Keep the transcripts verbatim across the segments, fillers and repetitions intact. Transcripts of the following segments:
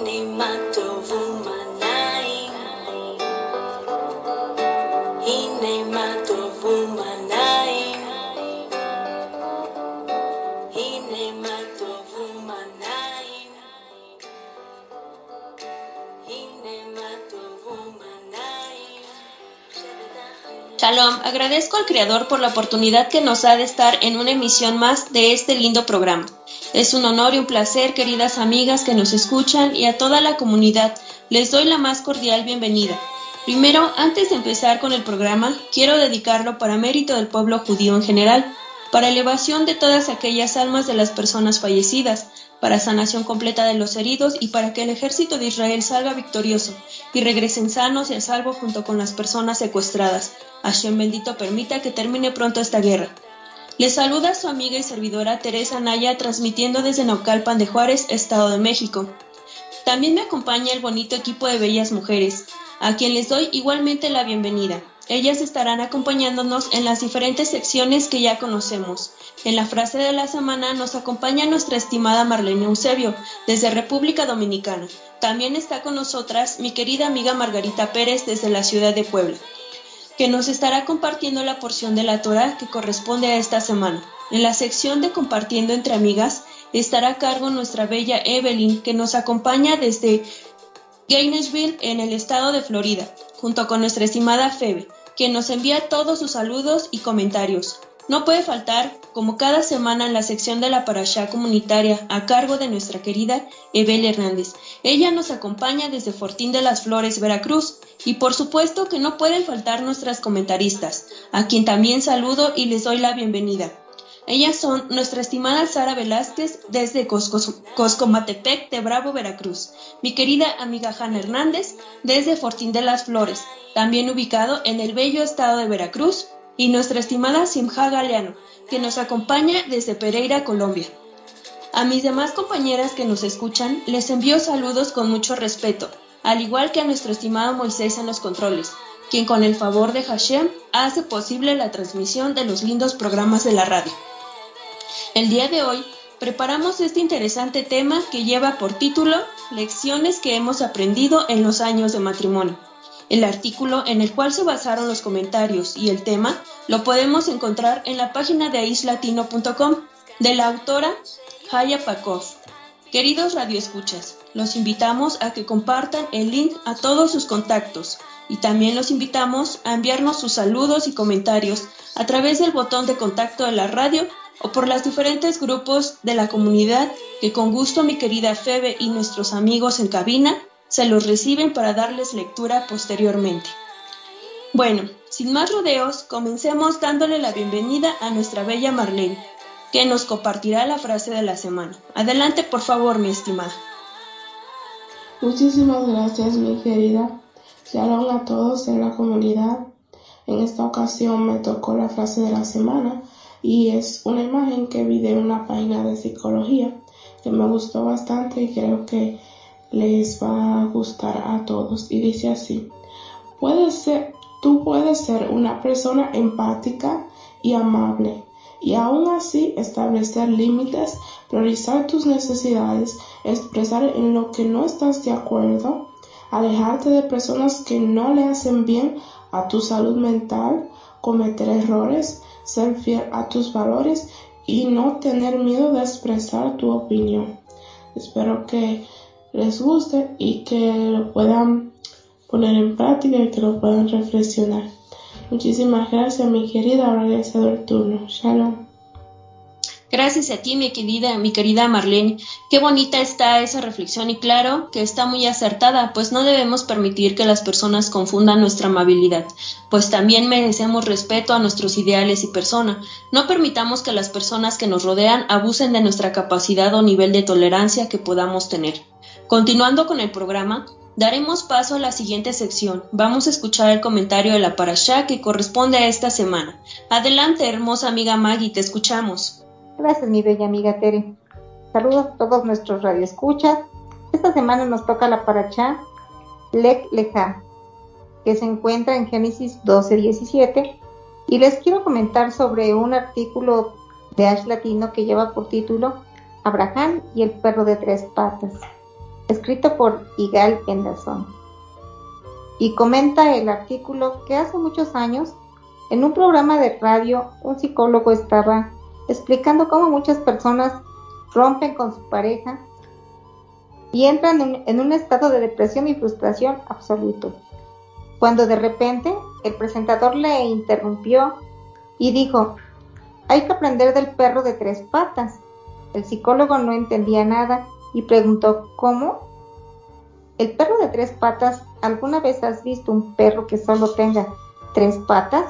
Shalom, agradezco al Creador por la oportunidad que nos da de estar en una emisión más de este lindo programa. Es un honor y un placer, queridas amigas que nos escuchan, y a toda la comunidad les doy la más cordial bienvenida. Primero, antes de empezar con el programa, quiero dedicarlo para mérito del pueblo judío en general, para elevación de todas aquellas almas de las personas fallecidas, para sanación completa de los heridos y para que el ejército de Israel salga victorioso y regresen sanos y a salvo junto con las personas secuestradas. Hashem bendito permita que termine pronto esta guerra. Les saluda su amiga y servidora Teresa Naya, transmitiendo desde Naucalpan de Juárez, Estado de México. También me acompaña el bonito equipo de bellas mujeres, a quien les doy igualmente la bienvenida. Ellas estarán acompañándonos en las diferentes secciones que ya conocemos. En la frase de la semana nos acompaña nuestra estimada Marlene Eusebio, desde República Dominicana. También está con nosotras mi querida amiga Margarita Pérez, desde la ciudad de Puebla, que nos estará compartiendo la porción de la Torá que corresponde a esta semana. En la sección de Compartiendo entre Amigas estará a cargo nuestra bella Evelyn, que nos acompaña desde Gainesville, en el estado de Florida, junto con nuestra estimada Febe, quien nos envía todos sus saludos y comentarios. No puede faltar, como cada semana, en la sección de la Parashá comunitaria a cargo de nuestra querida Ebel Hernández. Ella nos acompaña desde Fortín de las Flores, Veracruz, y por supuesto que no pueden faltar nuestras comentaristas, a quien también saludo y les doy la bienvenida. Ellas son nuestra estimada Sara Velázquez desde Coscos, Coscomatepec de Bravo, Veracruz, mi querida amiga Hanna Hernández desde Fortín de las Flores, también ubicado en el bello estado de Veracruz, y nuestra estimada Simha Galeano, que nos acompaña desde Pereira, Colombia. A mis demás compañeras que nos escuchan, les envío saludos con mucho respeto, al igual que a nuestro estimado Moisés en los controles, quien con el favor de Hashem hace posible la transmisión de los lindos programas de la radio. El día de hoy preparamos este interesante tema que lleva por título Lecciones que hemos aprendido en los años de matrimonio. El artículo en el cual se basaron los comentarios y el tema lo podemos encontrar en la página de aislatino punto com de la autora Haya Pakov. Queridos radioescuchas, los invitamos a que compartan el link a todos sus contactos y también los invitamos a enviarnos sus saludos y comentarios a través del botón de contacto de la radio o por los diferentes grupos de la comunidad que con gusto mi querida Febe y nuestros amigos en cabina se los reciben para darles lectura posteriormente. Bueno, sin más rodeos, comencemos dándole la bienvenida a nuestra bella Marlene, que nos compartirá la frase de la semana. Adelante, por favor, mi estimada. Muchísimas gracias, mi querida. Shalom a todos en la comunidad. En esta ocasión me tocó la frase de la semana y es una imagen que vi de una página de psicología que me gustó bastante y creo que les va a gustar a todos. Y dice así: puedes ser, tú puedes ser una persona empática y amable y aún así establecer límites, priorizar tus necesidades, expresar en lo que no estás de acuerdo, alejarte de personas que no le hacen bien a tu salud mental, cometer errores, ser fiel a tus valores y no tener miedo de expresar tu opinión. Espero que les guste y que lo puedan poner en práctica y que lo puedan reflexionar. Muchísimas gracias, mi querida. Ahora les cedo el turno. Shalom. Gracias a ti, mi querida, mi querida Marlene. Qué bonita está esa reflexión y claro que está muy acertada, pues no debemos permitir que las personas confundan nuestra amabilidad, pues también merecemos respeto a nuestros ideales y persona. No permitamos que las personas que nos rodean abusen de nuestra capacidad o nivel de tolerancia que podamos tener. Continuando con el programa, daremos paso a la siguiente sección. Vamos a escuchar el comentario de la Parashá que corresponde a esta semana. Adelante, hermosa amiga Maggie, te escuchamos. Gracias, mi bella amiga Tere. Saludos a todos nuestros radioescuchas. Esta semana nos toca la Parashá Lech Lecha, que se encuentra en Génesis doce diecisiete, y les quiero comentar sobre un artículo de Ash Latino que lleva por título Abraham y el perro de tres patas. escrito por Igal Penderson. Y comenta el artículo que hace muchos años, en un programa de radio, un psicólogo estaba explicando cómo muchas personas rompen con su pareja y entran en, en un estado de depresión y frustración absoluto. Cuando de repente el presentador le interrumpió y dijo: hay que aprender del perro de tres patas. El psicólogo no entendía nada y preguntó: ¿cómo? ¿El perro de tres patas? ¿Alguna vez has visto un perro que solo tenga tres patas?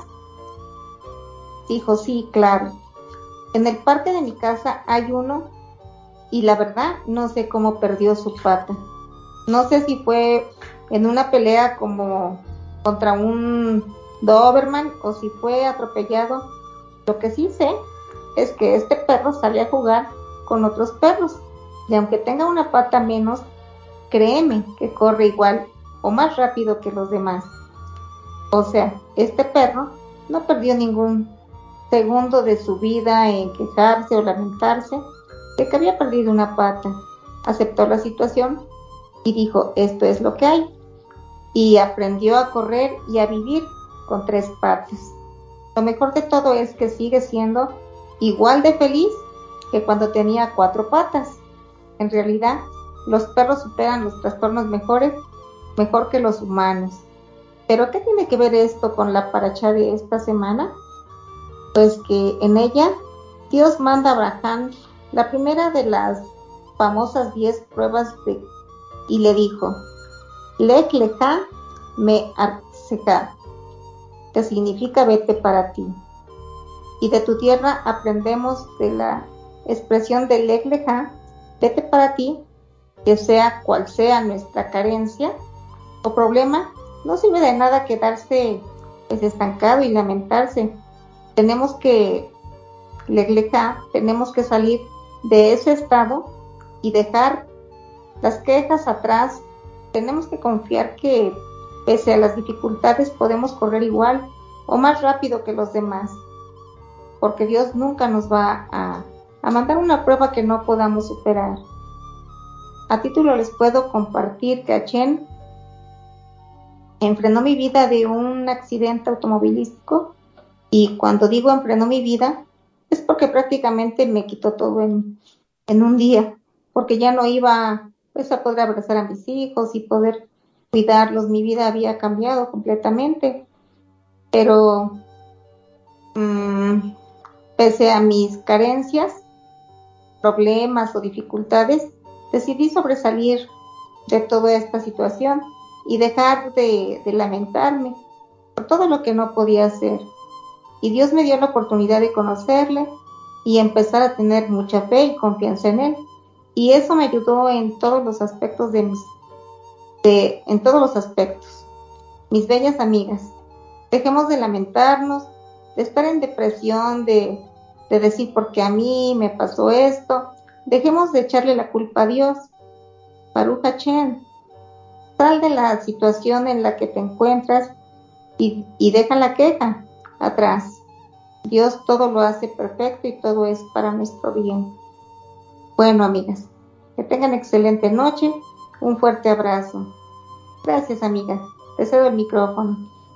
Dijo: sí, claro. En el parque de mi casa hay uno y la verdad no sé cómo perdió su pata. No sé si fue en una pelea como contra un Doberman o si fue atropellado. Lo que sí sé es que este perro sale a jugar con otros perros y aunque tenga una pata menos, créeme que corre igual o más rápido que los demás. O sea, este perro no perdió ningún segundo de su vida en quejarse o lamentarse de que había perdido una pata. Aceptó la situación y dijo: esto es lo que hay, y aprendió a correr y a vivir con tres patas. Lo mejor de todo es que sigue siendo igual de feliz que cuando tenía cuatro patas. En realidad, los perros superan los trastornos mejores, mejor que los humanos. ¿Pero qué tiene que ver esto con la paracha de esta semana? Pues que en ella Dios manda a Abraham la primera de las famosas diez pruebas de, y le dijo: Lech lecha me arseja, que significa vete para ti. Y de tu tierra aprendemos de la expresión de Lech lecha, vete para ti, que sea cual sea nuestra carencia o problema, no sirve de nada quedarse pues, estancado y lamentarse. Tenemos que, Lech lecha, tenemos que salir de ese estado y dejar las quejas atrás. Tenemos que confiar que pese a las dificultades podemos correr igual o más rápido que los demás, porque Dios nunca nos va a, a mandar una prueba que no podamos superar. A título les puedo compartir que Hashem enfrenó mi vida de un accidente automovilístico, y cuando digo enfrenó mi vida es porque prácticamente me quitó todo en, en un día, porque ya no iba pues, a poder abrazar a mis hijos y poder cuidarlos. Mi vida había cambiado completamente, pero mmm, pese a mis carencias, problemas o dificultades, decidí sobresalir de toda esta situación y dejar de, de lamentarme por todo lo que no podía hacer. Y Dios me dio la oportunidad de conocerle y empezar a tener mucha fe y confianza en él. Y eso me ayudó en todos los aspectos de mis, de, en todos los aspectos. Mis bellas amigas, dejemos de lamentarnos, de estar en depresión, de, de decir por qué a mí me pasó esto. Dejemos de echarle la culpa a Dios. Baruch Hashem, sal de la situación en la que te encuentras y, y deja la queja atrás. Dios todo lo hace perfecto y todo es para nuestro bien. Bueno, amigas, que tengan excelente noche. Un fuerte abrazo. Gracias, amigas. Te cedo el micrófono.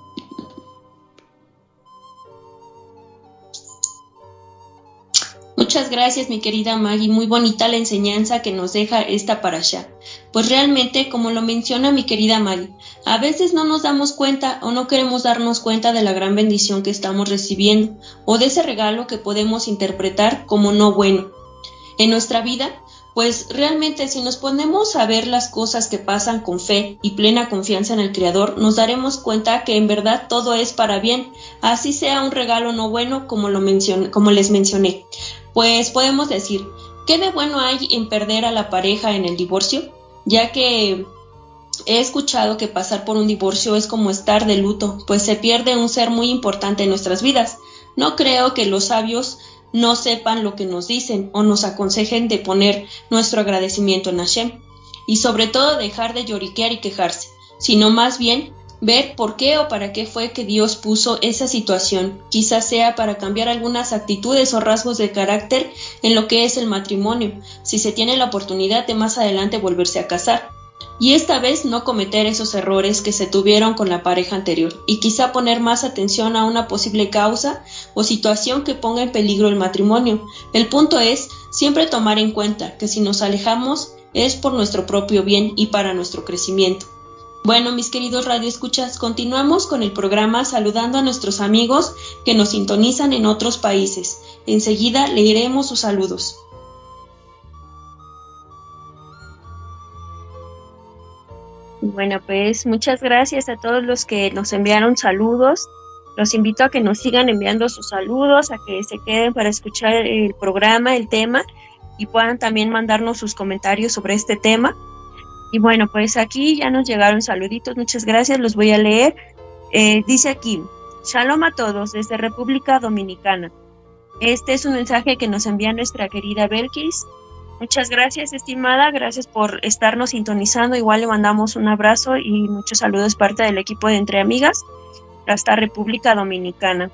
Muchas gracias, mi querida Maggie. Muy bonita la enseñanza que nos deja esta parashá. Pues realmente, como lo menciona mi querida Maggie, a veces no nos damos cuenta o no queremos darnos cuenta de la gran bendición que estamos recibiendo o de ese regalo que podemos interpretar como no bueno en nuestra vida. Pues realmente si nos ponemos a ver las cosas que pasan con fe y plena confianza en el Creador, nos daremos cuenta que en verdad todo es para bien, así sea un regalo no bueno como, lo mencion- como les mencioné. Pues podemos decir, ¿qué de bueno hay en perder a la pareja en el divorcio? Ya que he escuchado que pasar por un divorcio es como estar de luto, pues se pierde un ser muy importante en nuestras vidas. No creo que los sabios no sepan lo que nos dicen o nos aconsejen de poner nuestro agradecimiento en Hashem y sobre todo dejar de lloriquear y quejarse, sino más bien ver por qué o para qué fue que Dios puso esa situación. Quizás sea para cambiar algunas actitudes o rasgos de carácter en lo que es el matrimonio, si se tiene la oportunidad de más adelante volverse a casar. y esta vez no cometer esos errores que se tuvieron con la pareja anterior, y quizá poner más atención a una posible causa o situación que ponga en peligro el matrimonio. El punto es siempre tomar en cuenta que si nos alejamos es por nuestro propio bien y para nuestro crecimiento. Bueno, mis queridos radioescuchas, continuamos con el programa saludando a nuestros amigos que nos sintonizan en otros países. Enseguida leeremos sus saludos. Bueno, pues muchas gracias a todos los que nos enviaron saludos. Los invito a que nos sigan enviando sus saludos, a que se queden para escuchar el programa, el tema, y puedan también mandarnos sus comentarios sobre este tema. Y bueno, pues aquí ya nos llegaron saluditos, muchas gracias, los voy a leer. Eh, dice aquí, Shalom a todos desde República Dominicana. Este es un mensaje que nos envía nuestra querida Belkis. Muchas gracias, estimada, gracias por estarnos sintonizando. Igual le mandamos un abrazo y muchos saludos parte del equipo de Entre Amigas hasta República Dominicana.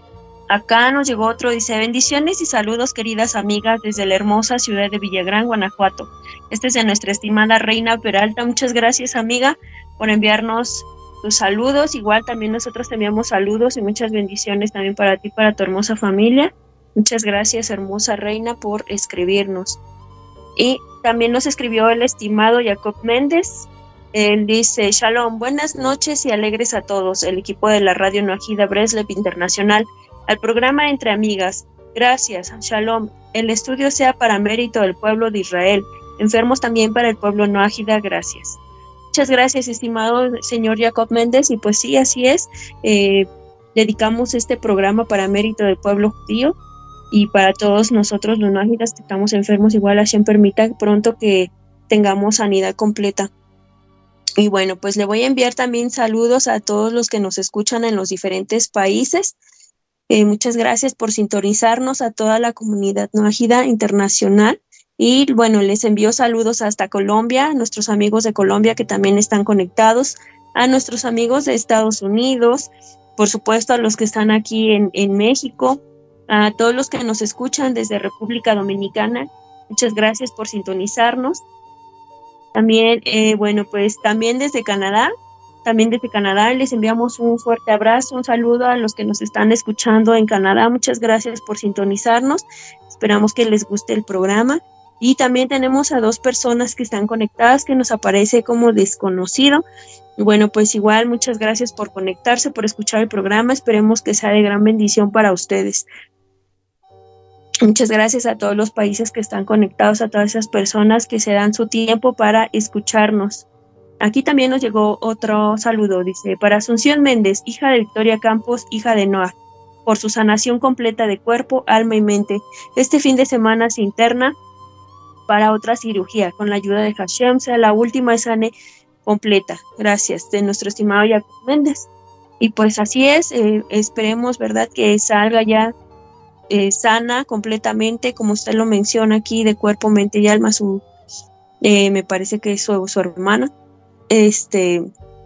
Acá nos llegó otro, dice, bendiciones y saludos queridas amigas desde la hermosa ciudad de Villagrán, Guanajuato. Este es de nuestra estimada Reina Peralta. Muchas gracias, amiga, por enviarnos tus saludos. Igual también nosotros te enviamos saludos y muchas bendiciones también para ti, para tu hermosa familia. Muchas gracias, hermosa Reina, por escribirnos. Y también nos escribió el estimado Jacob Méndez. Él dice, Shalom, buenas noches y alegres a todos, el equipo de la Radio Nuajida Breslev Internacional, al programa Entre Amigas. Gracias, Shalom. El estudio sea para mérito del pueblo de Israel, enfermos también para el pueblo Nuajida, gracias. Muchas gracias, estimado señor Jacob Méndez, y pues sí, así es, eh, dedicamos este programa para mérito del pueblo judío, y para todos nosotros los Nuajidas que estamos enfermos, igual Hashem permita pronto que tengamos sanidad completa. Y bueno, pues le voy a enviar también saludos a todos los que nos escuchan en los diferentes países. Eh, muchas gracias por sintonizarnos, a toda la comunidad Nuajida internacional. Y bueno, les envío saludos hasta Colombia, a nuestros amigos de Colombia que también están conectados, a nuestros amigos de Estados Unidos, por supuesto a los que están aquí en, en México, a todos los que nos escuchan desde República Dominicana. Muchas gracias por sintonizarnos. También, eh, bueno, pues también desde Canadá, también desde Canadá les enviamos un fuerte abrazo, un saludo a los que nos están escuchando en Canadá. Muchas gracias por sintonizarnos. Esperamos que les guste el programa. Y también tenemos a dos personas que están conectadas que nos aparece como desconocido. Bueno, pues igual muchas gracias por conectarse, por escuchar el programa. Esperemos que sea de gran bendición para ustedes. Muchas gracias a todos los países que están conectados, a todas esas personas que se dan su tiempo para escucharnos. Aquí también nos llegó otro saludo, dice, para Asunción Méndez, hija de Victoria Campos, hija de Noah, por su sanación completa de cuerpo, alma y mente. Este fin de semana se interna para otra cirugía, con la ayuda de Hashem, sea la última y sane completa. Gracias, de nuestro estimado Jacob Méndez. Y pues así es, eh, esperemos, ¿verdad?, que salga ya eh, sana completamente, como usted lo menciona aquí, de cuerpo, mente y alma, su, eh, me parece que es su, su hermana, este,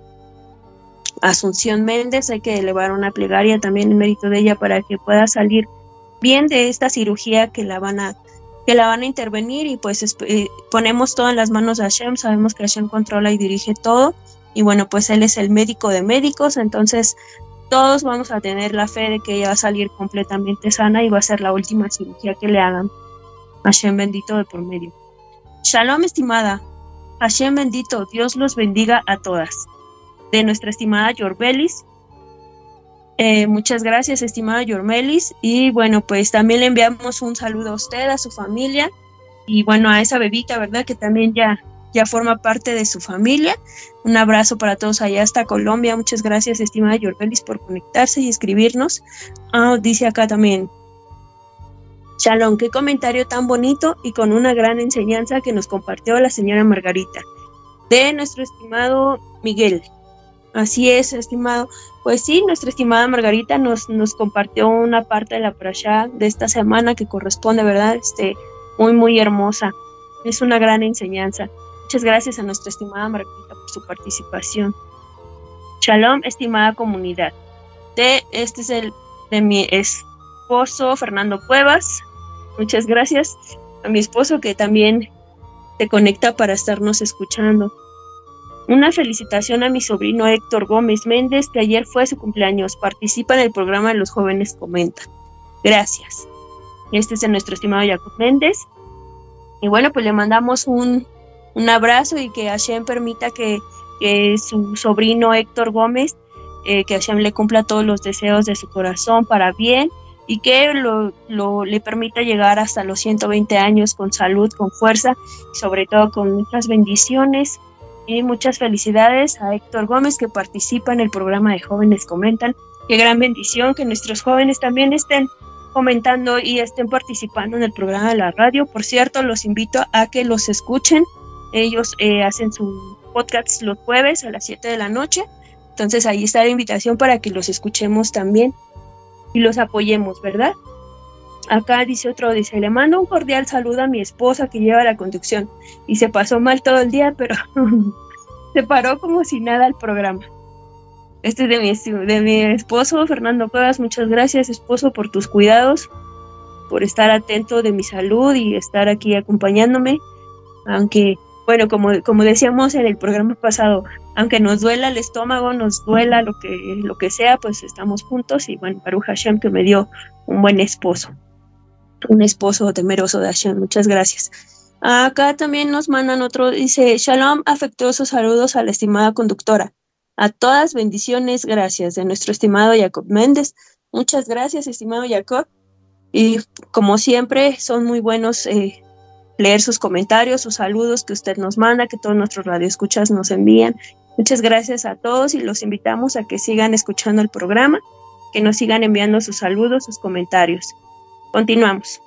Asunción Méndez. Hay que elevar una plegaria también en mérito de ella para que pueda salir bien de esta cirugía que la van a que la van a intervenir, y pues eh, ponemos todo en las manos de Hashem. Sabemos que Hashem controla y dirige todo, y bueno, pues él es el médico de médicos, entonces todos vamos a tener la fe de que ella va a salir completamente sana y va a ser la última cirugía que le hagan. Hashem bendito de por medio. Shalom, estimada. Hashem bendito, Dios los bendiga a todas. De nuestra estimada Yorbelis. Eh, muchas gracias, estimada Yormelis, y bueno, pues también le enviamos un saludo a usted, a su familia, y bueno, a esa bebita, ¿verdad?, que también ya, ya forma parte de su familia. Un abrazo para todos allá hasta Colombia. Muchas gracias, estimada Yormelis, por conectarse y escribirnos. Ah, dice acá también, Shalom, qué comentario tan bonito y con una gran enseñanza que nos compartió la señora Margarita, de nuestro estimado Miguel. Así es, estimado. Pues sí, nuestra estimada Margarita nos, nos compartió una parte de la parashá de esta semana que corresponde, ¿verdad? Este, muy, muy hermosa. Es una gran enseñanza. Muchas gracias a nuestra estimada Margarita por su participación. Shalom, estimada comunidad. De, este es el de mi esposo, Fernando Cuevas. Muchas gracias a mi esposo que también se conecta para estarnos escuchando. Una felicitación a mi sobrino Héctor Gómez Méndez, que ayer fue su cumpleaños. Participa en el programa de Los Jóvenes Comentan. Gracias. Este es de nuestro estimado Jacob Méndez. Y bueno, pues le mandamos un, un abrazo y que Hashem permita que, que su sobrino Héctor Gómez, eh, que Hashem le cumpla todos los deseos de su corazón para bien y que lo, lo, le permita llegar hasta los ciento veinte años con salud, con fuerza y sobre todo con muchas bendiciones. Y muchas felicidades a Héctor Gómez, que participa en el programa de Jóvenes Comentan. Qué gran bendición que nuestros jóvenes también estén comentando y estén participando en el programa de la radio. Por cierto, los invito a que los escuchen. Ellos eh, hacen su podcast los jueves a las siete de la noche. Entonces ahí está la invitación para que los escuchemos también y los apoyemos, ¿verdad? Acá dice otro, dice, le mando un cordial saludo a mi esposa que lleva la conducción y se pasó mal todo el día, pero se paró como si nada al programa. Este es de mi, de mi esposo, Fernando Cuevas. Muchas gracias, esposo, por tus cuidados, por estar atento de mi salud y estar aquí acompañándome. Aunque, bueno, como, como decíamos en el programa pasado, aunque nos duela el estómago, nos duela lo que, lo que sea, pues estamos juntos. Y bueno, Baruch Hashem, que me dio un buen esposo. Un esposo temeroso de Hashem, muchas gracias. Acá también nos mandan otro, dice, Shalom, afectuosos saludos a la estimada conductora. A todas bendiciones, gracias, de nuestro estimado Jacob Méndez. Muchas gracias, estimado Jacob. Y como siempre, son muy buenos eh, leer sus comentarios, sus saludos que usted nos manda, que todos nuestros radioescuchas nos envían. Muchas gracias a todos y los invitamos a que sigan escuchando el programa, que nos sigan enviando sus saludos, sus comentarios. Continuamos.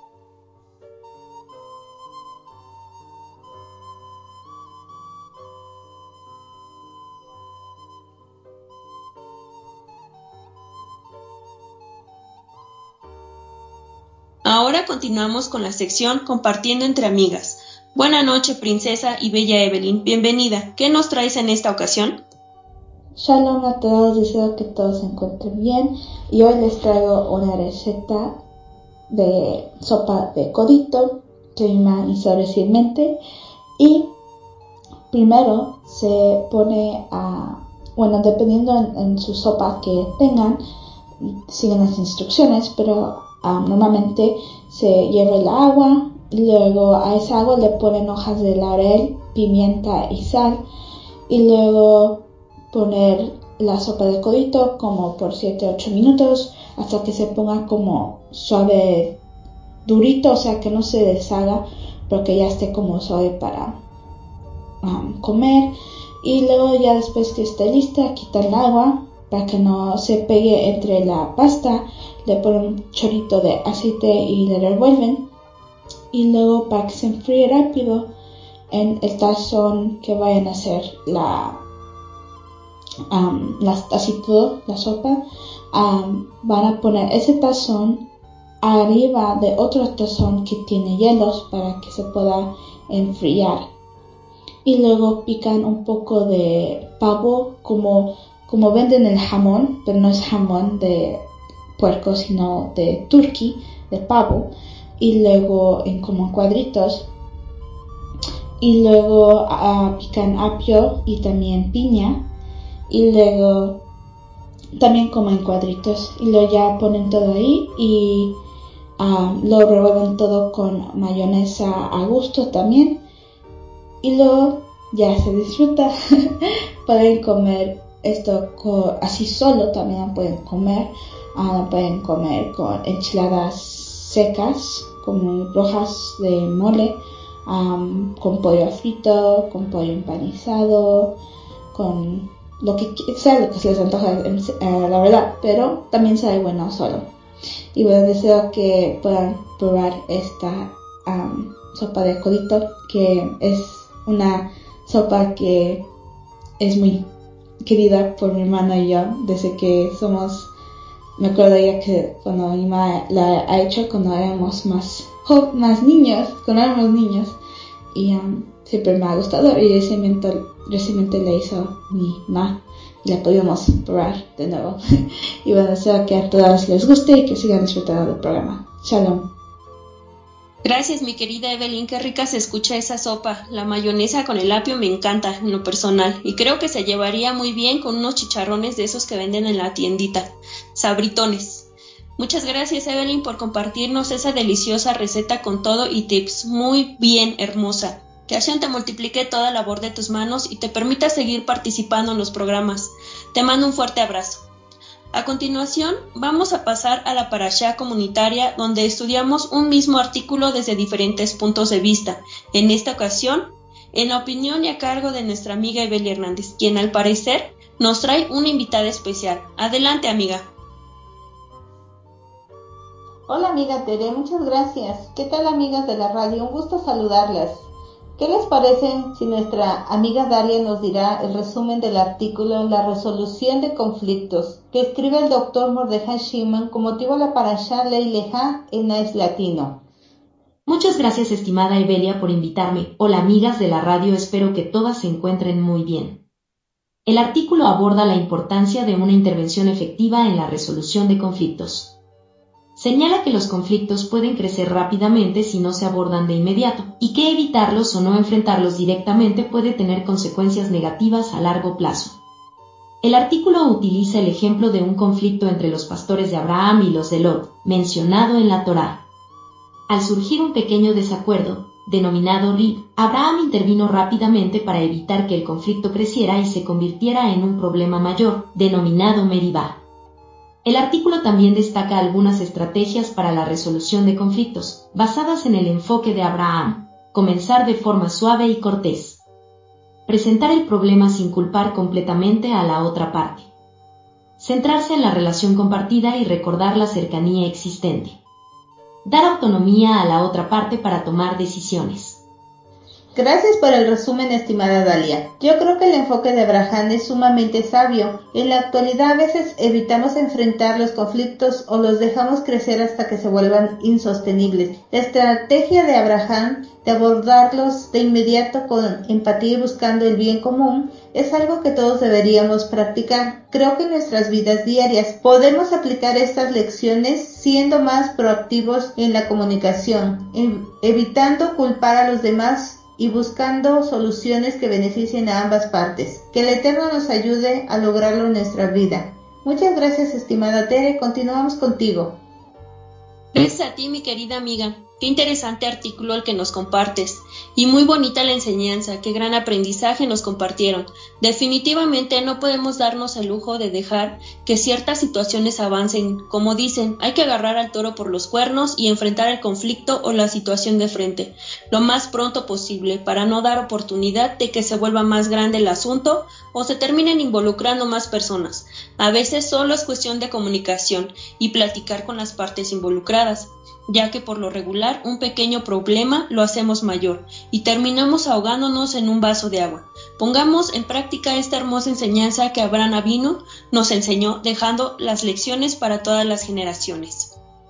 Ahora continuamos con la sección Compartiendo entre Amigas. Buena noche, princesa y bella Evelyn. Bienvenida. ¿Qué nos traes en esta ocasión? Shalom a todos, deseo que todos se encuentren bien y hoy les traigo una receta de sopa de codito que mi mamá hizo recientemente. Y primero se pone a, bueno, dependiendo en, en su sopa que tengan, siguen las instrucciones, pero um, normalmente se hierve el agua, y luego a esa agua le ponen hojas de laurel, pimienta y sal, y luego poner la sopa de codito como por siete a ocho minutos hasta que se ponga como suave, durito, o sea que no se deshaga, pero que ya esté como suave para um, comer. Y luego ya después que esté lista, quitan el agua para que no se pegue entre la pasta, le ponen un chorrito de aceite y le revuelven. Y luego, para que se enfríe rápido, en el tazón que vayan a hacer la, um, la así todo, la sopa, um, van a poner ese tazón arriba de otro tazón que tiene hielos para que se pueda enfriar. Y luego pican un poco de pavo, como, como venden el jamón, pero no es jamón de puerco, sino de turkey, de pavo. Y luego en como cuadritos, y luego uh, pican apio y también piña, y luego también como en cuadritos, y luego ya ponen todo ahí y uh, lo revuelven todo con mayonesa a gusto también, y luego ya se disfruta. Pueden comer esto con, así solo, también pueden comer, uh, pueden comer con enchiladas secas, como rojas de mole, um, con pollo frito, con pollo empanizado, con lo que sea lo que se les antoja, eh, la verdad, pero también sabe bueno solo. Y bueno, deseo que puedan probar esta um, sopa de codito, que es una sopa que es muy querida por mi hermana y yo desde que somos. Me acuerdo ya que cuando mi mamá la ha hecho cuando éramos más, más niños, cuando éramos niños, y um, siempre me ha gustado, y recientemente, recientemente la hizo mi mamá y la pudimos probar de nuevo. Y bueno, deseo que a todas les guste y que sigan disfrutando del programa. Shalom. Gracias, mi querida Evelyn, qué rica se escucha esa sopa. La mayonesa con el apio me encanta, en lo personal, y creo que se llevaría muy bien con unos chicharrones de esos que venden en la tiendita, sabritones. Muchas gracias, Evelyn, por compartirnos esa deliciosa receta con todo y tips. Muy bien, hermosa. Que Hashem te multiplique toda labor de tus manos y te permita seguir participando en los programas. Te mando un fuerte abrazo. A continuación, vamos a pasar a la parashá comunitaria, donde estudiamos un mismo artículo desde diferentes puntos de vista. En esta ocasión, en la opinión y a cargo de nuestra amiga Evelyn Hernández, quien al parecer nos trae una invitada especial. Adelante, amiga. Hola, amiga Tere, muchas gracias. ¿Qué tal, amigas de la radio? Un gusto saludarlas. ¿Qué les parece si nuestra amiga Dalia nos dirá el resumen del artículo La resolución de conflictos que escribe el doctor Mordejai Shimon con motivo a la parashá Lei Leja en Nice Latino? Muchas gracias, estimada Evelia, por invitarme. Hola, amigas de la radio, espero que todas se encuentren muy bien. El artículo aborda la importancia de una intervención efectiva en la resolución de conflictos. Señala que los conflictos pueden crecer rápidamente si no se abordan de inmediato, y que evitarlos o no enfrentarlos directamente puede tener consecuencias negativas a largo plazo. El artículo utiliza el ejemplo de un conflicto entre los pastores de Abraham y los de Lot, mencionado en la Torá. Al surgir un pequeño desacuerdo, denominado Rib, Abraham intervino rápidamente para evitar que el conflicto creciera y se convirtiera en un problema mayor, denominado Meribá. El artículo también destaca algunas estrategias para la resolución de conflictos, basadas en el enfoque de Abraham: comenzar de forma suave y cortés, presentar el problema sin culpar completamente a la otra parte, centrarse en la relación compartida y recordar la cercanía existente, dar autonomía a la otra parte para tomar decisiones. Gracias por el resumen, estimada Dalia. Yo creo que el enfoque de Abraham es sumamente sabio. En la actualidad a veces evitamos enfrentar los conflictos o los dejamos crecer hasta que se vuelvan insostenibles. La estrategia de Abraham de abordarlos de inmediato con empatía y buscando el bien común es algo que todos deberíamos practicar. Creo que en nuestras vidas diarias podemos aplicar estas lecciones siendo más proactivos en la comunicación, en, evitando culpar a los demás y buscando soluciones que beneficien a ambas partes. Que el Eterno nos ayude a lograrlo en nuestra vida. Muchas gracias, estimada Tere. Continuamos contigo. Gracias a ti, mi querida amiga. Qué interesante artículo el que nos compartes. Y muy bonita la enseñanza. Qué gran aprendizaje nos compartieron. Definitivamente no podemos darnos el lujo de dejar que ciertas situaciones avancen. Como dicen, hay que agarrar al toro por los cuernos y enfrentar el conflicto o la situación de frente lo más pronto posible, para no dar oportunidad de que se vuelva más grande el asunto o se terminen involucrando más personas. A veces solo es cuestión de comunicación y platicar con las partes involucradas, ya que por lo regular un pequeño problema lo hacemos mayor y terminamos ahogándonos en un vaso de agua. Pongamos en práctica esta hermosa enseñanza que Abraham Avinu nos enseñó, dejando las lecciones para todas las generaciones.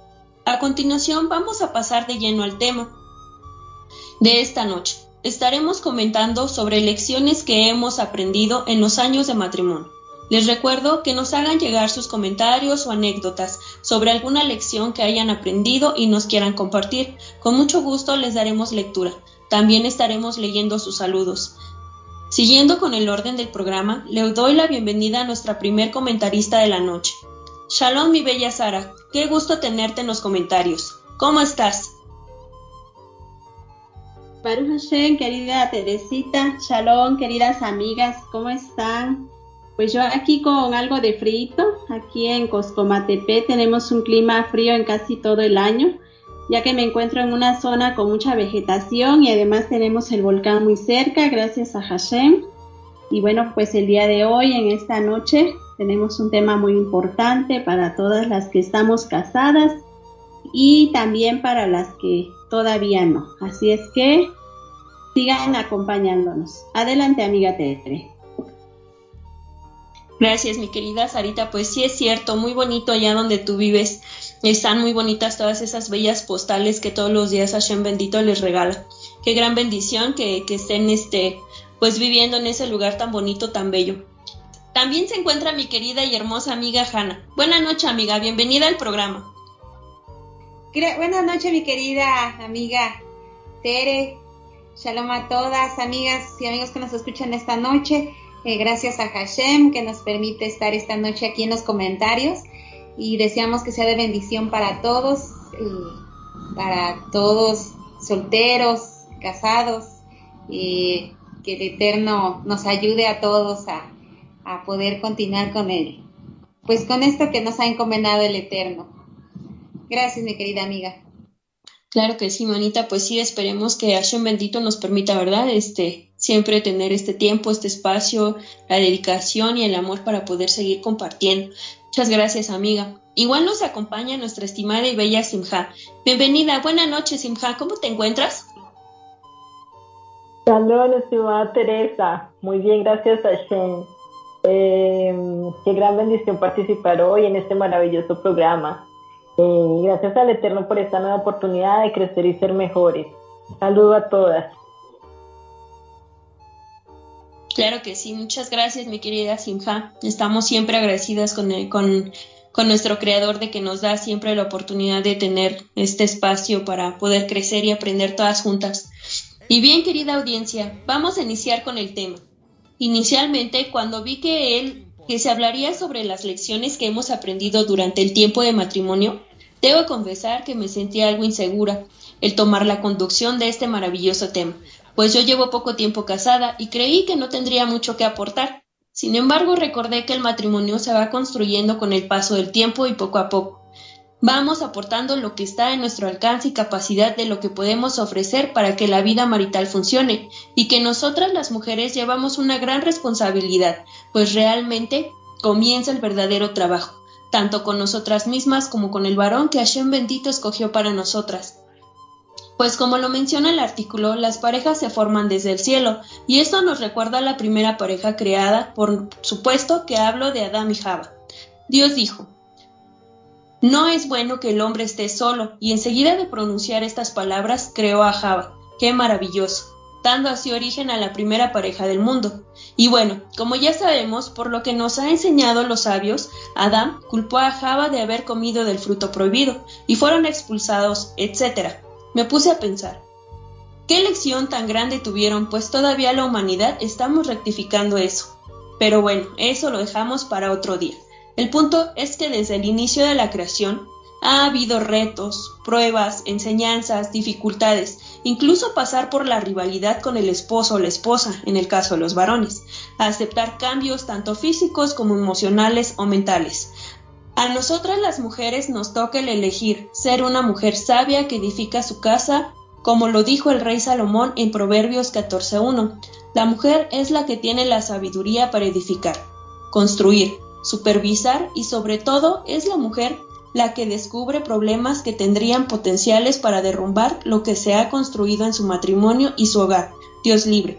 A continuación vamos a pasar de lleno al tema de esta noche. Estaremos comentando sobre lecciones que hemos aprendido en los años de matrimonio. Les recuerdo que nos hagan llegar sus comentarios o anécdotas sobre alguna lección que hayan aprendido y nos quieran compartir. Con mucho gusto les daremos lectura. También estaremos leyendo sus saludos. Siguiendo con el orden del programa, le doy la bienvenida a nuestra primer comentarista de la noche. Shalom, mi bella Sara. Qué gusto tenerte en los comentarios. ¿Cómo estás? Baruch Hashem, querida Teresita. Shalom, queridas amigas. ¿Cómo están? Pues yo aquí con algo de frío. Aquí en Coscomatepe tenemos un clima frío en casi todo el año, ya que me encuentro en una zona con mucha vegetación y además tenemos el volcán muy cerca, gracias a Hashem. Y bueno, pues el día de hoy, en esta noche, tenemos un tema muy importante para todas las que estamos casadas y también para las que todavía no. Así es que sigan acompañándonos. Adelante, amiga Tere. Gracias, mi querida Sarita. Pues sí, es cierto, muy bonito allá donde tú vives. Están muy bonitas todas esas bellas postales que todos los días Hashem bendito les regala. Qué gran bendición que, que estén este, pues viviendo en ese lugar tan bonito, tan bello. También se encuentra mi querida y hermosa amiga Hanna. Buenas noches, amiga, bienvenida al programa. Buenas noches, mi querida amiga Tere. Shalom a todas, amigas y amigos que nos escuchan esta noche. Eh, gracias a Hashem que nos permite estar esta noche aquí en los comentarios. Y deseamos que sea de bendición para todos, eh, para todos solteros, casados, y que el Eterno nos ayude a todos a, a poder continuar con él. Pues con esto que nos ha encomendado el Eterno. Gracias, mi querida amiga. Claro que sí, manita, pues sí, esperemos que Hashem bendito nos permita, ¿verdad? Este, siempre tener este tiempo, este espacio, la dedicación y el amor para poder seguir compartiendo. Muchas gracias, amiga. Igual nos acompaña nuestra estimada y bella Simha. Bienvenida, buenas noches, Simha, ¿cómo te encuentras? Shalom, estimada Teresa. Muy bien, gracias a Hashem. Eh, qué gran bendición participar hoy en este maravilloso programa. Eh, gracias al Eterno por esta nueva oportunidad de crecer y ser mejores. Saludo a todas. Claro que sí, muchas gracias, mi querida Simha. Estamos siempre agradecidas con, el, con, con nuestro Creador de que nos da siempre la oportunidad de tener este espacio para poder crecer y aprender todas juntas. Y bien, querida audiencia, vamos a iniciar con el tema. Inicialmente, cuando vi que él, que se hablaría sobre las lecciones que hemos aprendido durante el tiempo de matrimonio, debo confesar que me sentí algo insegura el tomar la conducción de este maravilloso tema, pues yo llevo poco tiempo casada y creí que no tendría mucho que aportar. Sin embargo, recordé que el matrimonio se va construyendo con el paso del tiempo y poco a poco. Vamos aportando lo que está en nuestro alcance y capacidad de lo que podemos ofrecer para que la vida marital funcione, y que nosotras las mujeres llevamos una gran responsabilidad, pues realmente comienza el verdadero trabajo, tanto con nosotras mismas como con el varón que Hashem bendito escogió para nosotras. Pues como lo menciona el artículo, las parejas se forman desde el cielo, y esto nos recuerda a la primera pareja creada, por supuesto que hablo de Adán y Java. Dios dijo: no es bueno que el hombre esté solo, y enseguida de pronunciar estas palabras creó a Java. ¡Qué maravilloso! Dando así origen a la primera pareja del mundo. Y bueno, como ya sabemos, por lo que nos ha enseñado los sabios, Adán culpó a Java de haber comido del fruto prohibido, y fueron expulsados, etcétera. Me puse a pensar, ¿qué lección tan grande tuvieron? Pues todavía la humanidad estamos rectificando eso. Pero bueno, eso lo dejamos para otro día. El punto es que desde el inicio de la creación ha habido retos, pruebas, enseñanzas, dificultades, incluso pasar por la rivalidad con el esposo o la esposa, en el caso de los varones, a aceptar cambios tanto físicos como emocionales o mentales. A nosotras las mujeres nos toca el elegir ser una mujer sabia que edifica su casa, como lo dijo el rey Salomón en Proverbios catorce uno. La mujer es la que tiene la sabiduría para edificar, construir, supervisar y sobre todo es la mujer la que descubre problemas que tendrían potenciales para derrumbar lo que se ha construido en su matrimonio y su hogar. Dios libre.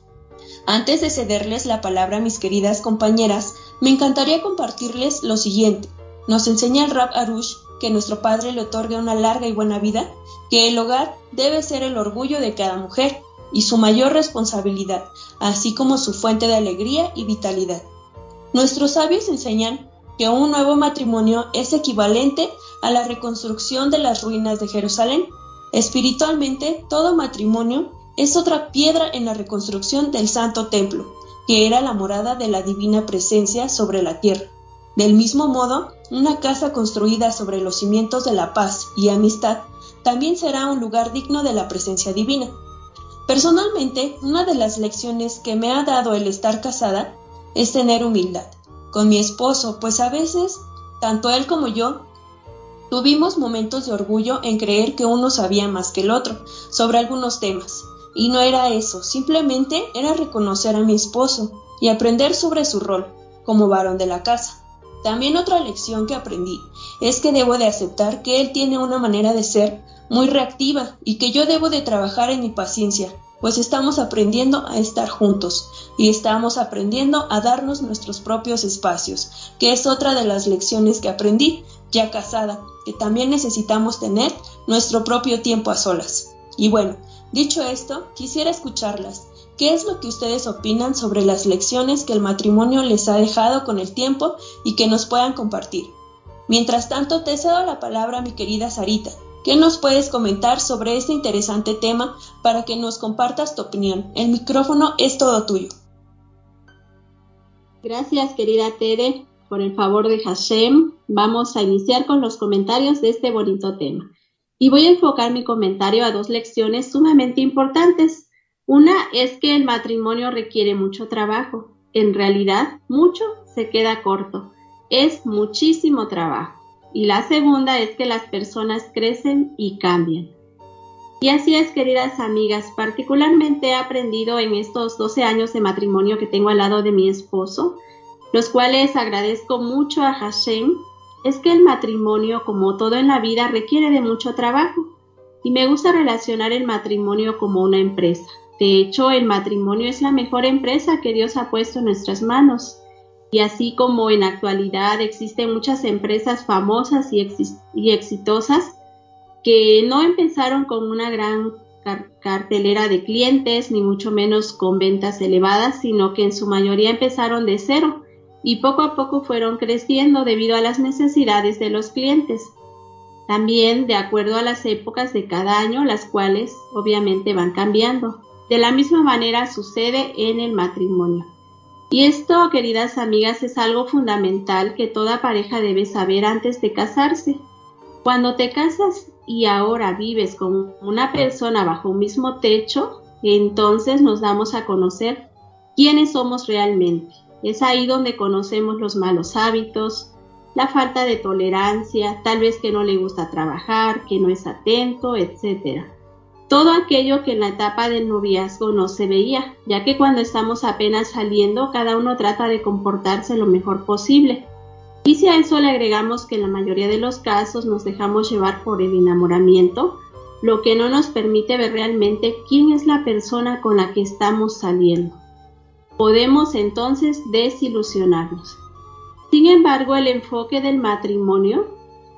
Antes de cederles la palabra a mis queridas compañeras, me encantaría compartirles lo siguiente. Nos enseña el Rab Arush que nuestro Padre le otorgue una larga y buena vida, que el hogar debe ser el orgullo de cada mujer y su mayor responsabilidad, así como su fuente de alegría y vitalidad. Nuestros sabios enseñan que un nuevo matrimonio es equivalente a la reconstrucción de las ruinas de Jerusalén. Espiritualmente, todo matrimonio es otra piedra en la reconstrucción del Santo Templo, que era la morada de la divina presencia sobre la tierra. Del mismo modo, una casa construida sobre los cimientos de la paz y amistad también será un lugar digno de la presencia divina. Personalmente, una de las lecciones que me ha dado el estar casada es tener humildad con mi esposo, pues a veces, tanto él como yo, tuvimos momentos de orgullo en creer que uno sabía más que el otro sobre algunos temas, y no era eso, simplemente era reconocer a mi esposo y aprender sobre su rol como varón de la casa. También otra lección que aprendí es que debo de aceptar que él tiene una manera de ser muy reactiva y que yo debo de trabajar en mi paciencia, pues estamos aprendiendo a estar juntos y estamos aprendiendo a darnos nuestros propios espacios, que es otra de las lecciones que aprendí, ya casada, que también necesitamos tener nuestro propio tiempo a solas. Y bueno, dicho esto, quisiera escucharlas. ¿Qué es lo que ustedes opinan sobre las lecciones que el matrimonio les ha dejado con el tiempo y que nos puedan compartir? Mientras tanto, te cedo la palabra a mi querida Sarita, ¿Qué nos puedes comentar sobre este interesante tema para que nos compartas tu opinión? El micrófono es todo tuyo. Gracias, querida Tere, por el favor de Hashem. Vamos a iniciar con los comentarios de este bonito tema. Y voy a enfocar mi comentario a dos lecciones sumamente importantes. Una es que el matrimonio requiere mucho trabajo. En realidad, mucho se queda corto. Es muchísimo trabajo. Y la segunda es que las personas crecen y cambian. Y así es, queridas amigas, particularmente he aprendido en estos doce años de matrimonio que tengo al lado de mi esposo, los cuales agradezco mucho a Hashem, es que el matrimonio, como todo en la vida, requiere de mucho trabajo. Y me gusta relacionar el matrimonio como una empresa. De hecho, el matrimonio es la mejor empresa que Dios ha puesto en nuestras manos. Y así como en la actualidad existen muchas empresas famosas y, ex- y exitosas que no empezaron con una gran car- cartelera de clientes, ni mucho menos con ventas elevadas, sino que en su mayoría empezaron de cero y poco a poco fueron creciendo debido a las necesidades de los clientes. También de acuerdo a las épocas de cada año, las cuales obviamente van cambiando. De la misma manera sucede en el matrimonio. Y esto, queridas amigas, es algo fundamental que toda pareja debe saber antes de casarse. Cuando te casas y ahora vives con una persona bajo un mismo techo, entonces nos damos a conocer quiénes somos realmente. Es ahí donde conocemos los malos hábitos, la falta de tolerancia, tal vez que no le gusta trabajar, que no es atento, etcétera. Todo aquello que en la etapa del noviazgo no se veía, ya que cuando estamos apenas saliendo, cada uno trata de comportarse lo mejor posible. Y si a eso le agregamos que en la mayoría de los casos nos dejamos llevar por el enamoramiento, lo que no nos permite ver realmente quién es la persona con la que estamos saliendo. Podemos entonces desilusionarnos. Sin embargo, el enfoque del matrimonio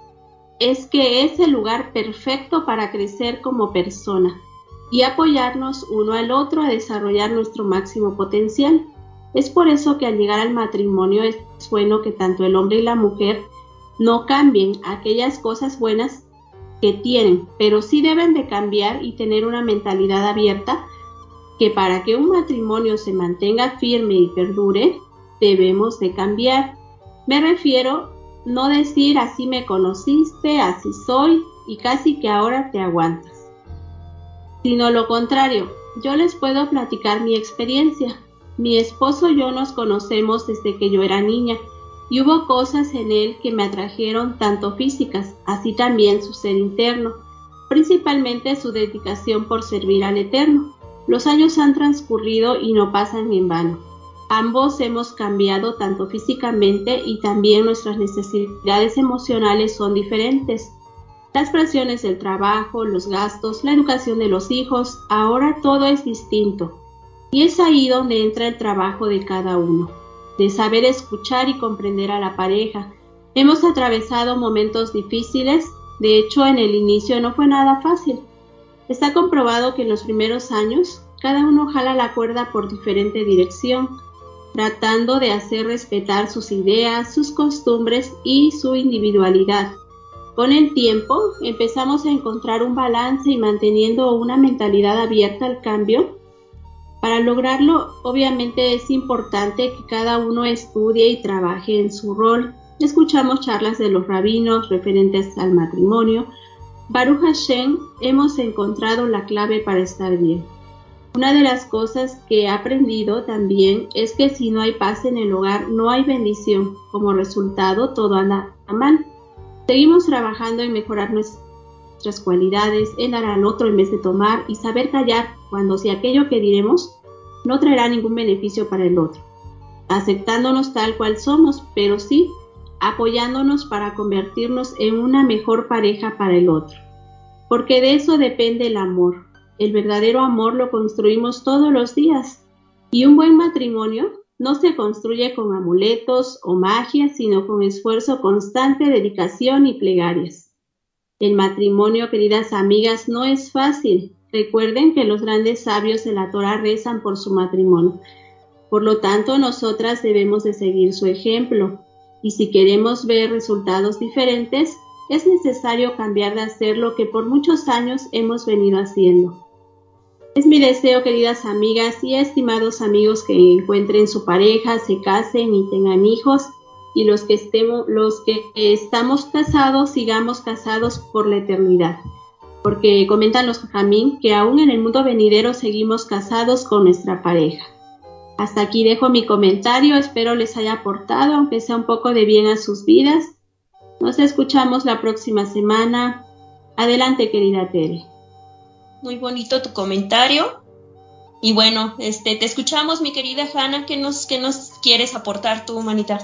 es que es el lugar perfecto para crecer como persona y apoyarnos uno al otro a desarrollar nuestro máximo potencial. Es por eso que al llegar al matrimonio es bueno que tanto el hombre y la mujer no cambien aquellas cosas buenas que tienen, pero sí deben de cambiar y tener una mentalidad abierta que para que un matrimonio se mantenga firme y perdure, debemos de cambiar. Me refiero no decir así me conociste, así soy y casi que ahora te aguantas, sino lo contrario. Yo les puedo platicar mi experiencia. Mi esposo y yo nos conocemos desde que yo era niña y hubo cosas en él que me atrajeron tanto físicas, así también su ser interno, principalmente su dedicación por servir al Eterno. Los años han transcurrido y no pasan en vano. Ambos hemos cambiado tanto físicamente y también nuestras necesidades emocionales son diferentes. Las presiones del trabajo, los gastos, la educación de los hijos, ahora todo es distinto. Y es ahí donde entra el trabajo de cada uno, de saber escuchar y comprender a la pareja. Hemos atravesado momentos difíciles, de hecho en el inicio no fue nada fácil. Está comprobado que en los primeros años cada uno jala la cuerda por diferente dirección, tratando de hacer respetar sus ideas, sus costumbres y su individualidad. Con el tiempo empezamos a encontrar un balance y manteniendo una mentalidad abierta al cambio. Para lograrlo, obviamente es importante que cada uno estudie y trabaje en su rol. Escuchamos charlas de los rabinos referentes al matrimonio. Baruch Hashem, hemos encontrado la clave para estar bien. Una de las cosas que he aprendido también es que si no hay paz en el hogar, no hay bendición. Como resultado, todo anda mal. Seguimos trabajando en mejorar nuestras cualidades, en dar al otro en vez de tomar y saber callar cuando si aquello que diremos no traerá ningún beneficio para el otro. Aceptándonos tal cual somos, pero sí apoyándonos para convertirnos en una mejor pareja para el otro. Porque de eso depende el amor. El verdadero amor lo construimos todos los días. Y un buen matrimonio no se construye con amuletos o magia, sino con esfuerzo constante, dedicación y plegarias. El matrimonio, queridas amigas, no es fácil. Recuerden que los grandes sabios de la Torá rezan por su matrimonio. Por lo tanto, nosotras debemos de seguir su ejemplo. Y si queremos ver resultados diferentes, es necesario cambiar de hacer lo que por muchos años hemos venido haciendo. Es mi deseo, queridas amigas y estimados amigos, que encuentren su pareja, se casen y tengan hijos, y los que estemos, los que estamos casados, sigamos casados por la eternidad. Porque comentan los jajamín que aún en el mundo venidero seguimos casados con nuestra pareja. Hasta aquí dejo mi comentario, espero les haya aportado, aunque sea un poco de bien a sus vidas. Nos escuchamos la próxima semana. Adelante, querida Tere. Muy bonito tu comentario. Y bueno, este, te escuchamos, mi querida Hanna. ¿Qué nos, qué nos quieres aportar tú, manita?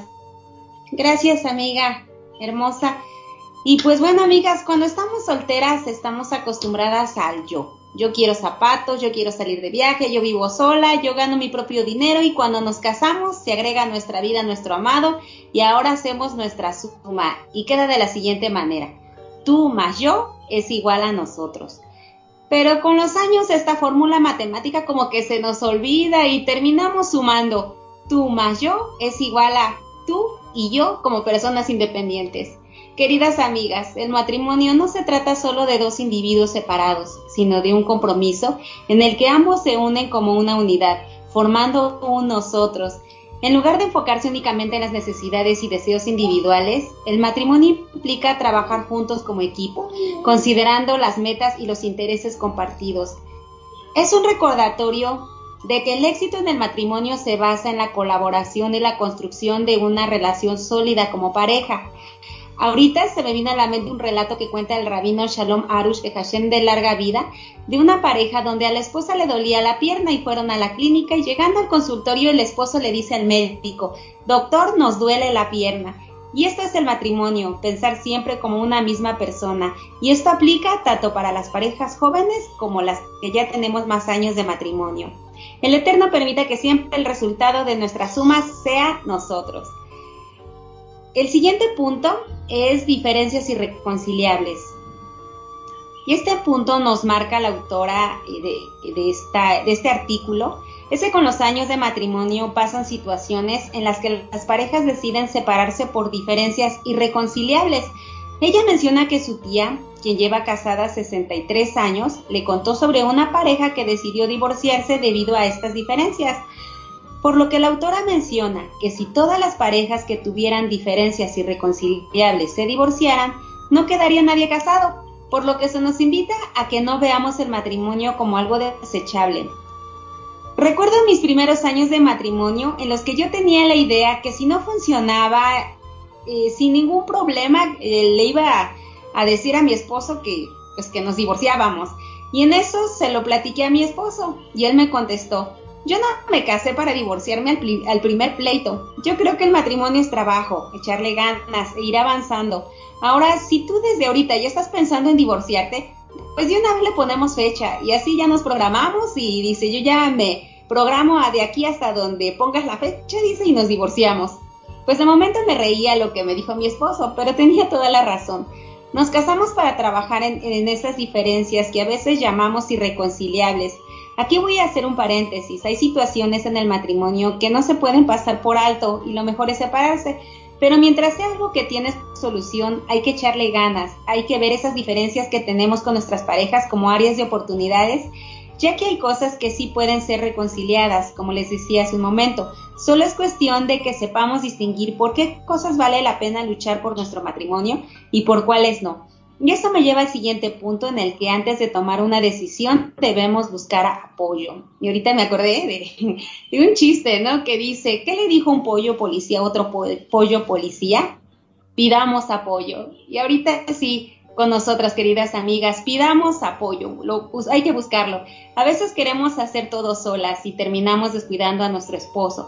Gracias, amiga hermosa. Y pues bueno, amigas, cuando estamos solteras estamos acostumbradas al yo. Yo quiero zapatos, yo quiero salir de viaje, yo vivo sola, yo gano mi propio dinero, y cuando nos casamos se agrega a nuestra vida nuestro amado y ahora hacemos nuestra suma y queda de la siguiente manera: tú más yo es igual a nosotros. Pero con los años esta fórmula matemática como que se nos olvida y terminamos sumando: tú más yo es igual a tú y yo como personas independientes. Queridas amigas, el matrimonio no se trata solo de dos individuos separados, sino de un compromiso en el que ambos se unen como una unidad, formando un nosotros. En lugar de enfocarse únicamente en las necesidades y deseos individuales, el matrimonio implica trabajar juntos como equipo, considerando las metas y los intereses compartidos. Es un recordatorio de que el éxito en el matrimonio se basa en la colaboración y la construcción de una relación sólida como pareja. Ahorita se me viene a la mente un relato que cuenta el rabino Shalom Arush, que Hashem de larga vida, de una pareja donde a la esposa le dolía la pierna y fueron a la clínica, y llegando al consultorio el esposo le dice al médico: doctor, nos duele la pierna. Y esto es el matrimonio, pensar siempre como una misma persona, y esto aplica tanto para las parejas jóvenes como las que ya tenemos más años de matrimonio. El Eterno permita que siempre el resultado de nuestras sumas sea nosotros. El siguiente punto es diferencias irreconciliables. Y este punto nos marca la autora de, de, esta, de este artículo, es que con los años de matrimonio pasan situaciones en las que las parejas deciden separarse por diferencias irreconciliables. Ella menciona que su tía, quien lleva casada sesenta y tres años, le contó sobre una pareja que decidió divorciarse debido a estas diferencias. Por lo que la autora menciona que si todas las parejas que tuvieran diferencias irreconciliables se divorciaran, no quedaría nadie casado, por lo que se nos invita a que no veamos el matrimonio como algo desechable. Recuerdo mis primeros años de matrimonio en los que yo tenía la idea que si no funcionaba, eh, sin ningún problema, eh, le iba a, a decir a mi esposo que, pues, que nos divorciábamos. Y en eso se lo platiqué a mi esposo y él me contestó: yo no me casé para divorciarme al, pli- al primer pleito. Yo creo que el matrimonio es trabajo, echarle ganas e ir avanzando. Ahora, si tú desde ahorita ya estás pensando en divorciarte, pues de una vez le ponemos fecha y así ya nos programamos, y dice, yo ya me programo de aquí hasta donde pongas la fecha, dice, y nos divorciamos. Pues de momento me reía lo que me dijo mi esposo, pero tenía toda la razón. Nos casamos para trabajar en, en esas diferencias que a veces llamamos irreconciliables. Aquí voy a hacer un paréntesis. Hay situaciones en el matrimonio que no se pueden pasar por alto y lo mejor es separarse. Pero mientras sea algo que tiene solución, hay que echarle ganas. Hay que ver esas diferencias que tenemos con nuestras parejas como áreas de oportunidades, ya que hay cosas que sí pueden ser reconciliadas, como les decía hace un momento. Solo es cuestión de que sepamos distinguir por qué cosas vale la pena luchar por nuestro matrimonio y por cuáles no. Y eso me lleva al siguiente punto, en el que antes de tomar una decisión debemos buscar apoyo. Y ahorita me acordé de, de un chiste, ¿no? Que dice, ¿qué le dijo un pollo policía a otro po- pollo policía? Pidamos apoyo. Y ahorita sí, con nosotras, queridas amigas, pidamos apoyo. Lo, pues, hay que buscarlo. A veces queremos hacer todo solas y terminamos descuidando a nuestro esposo.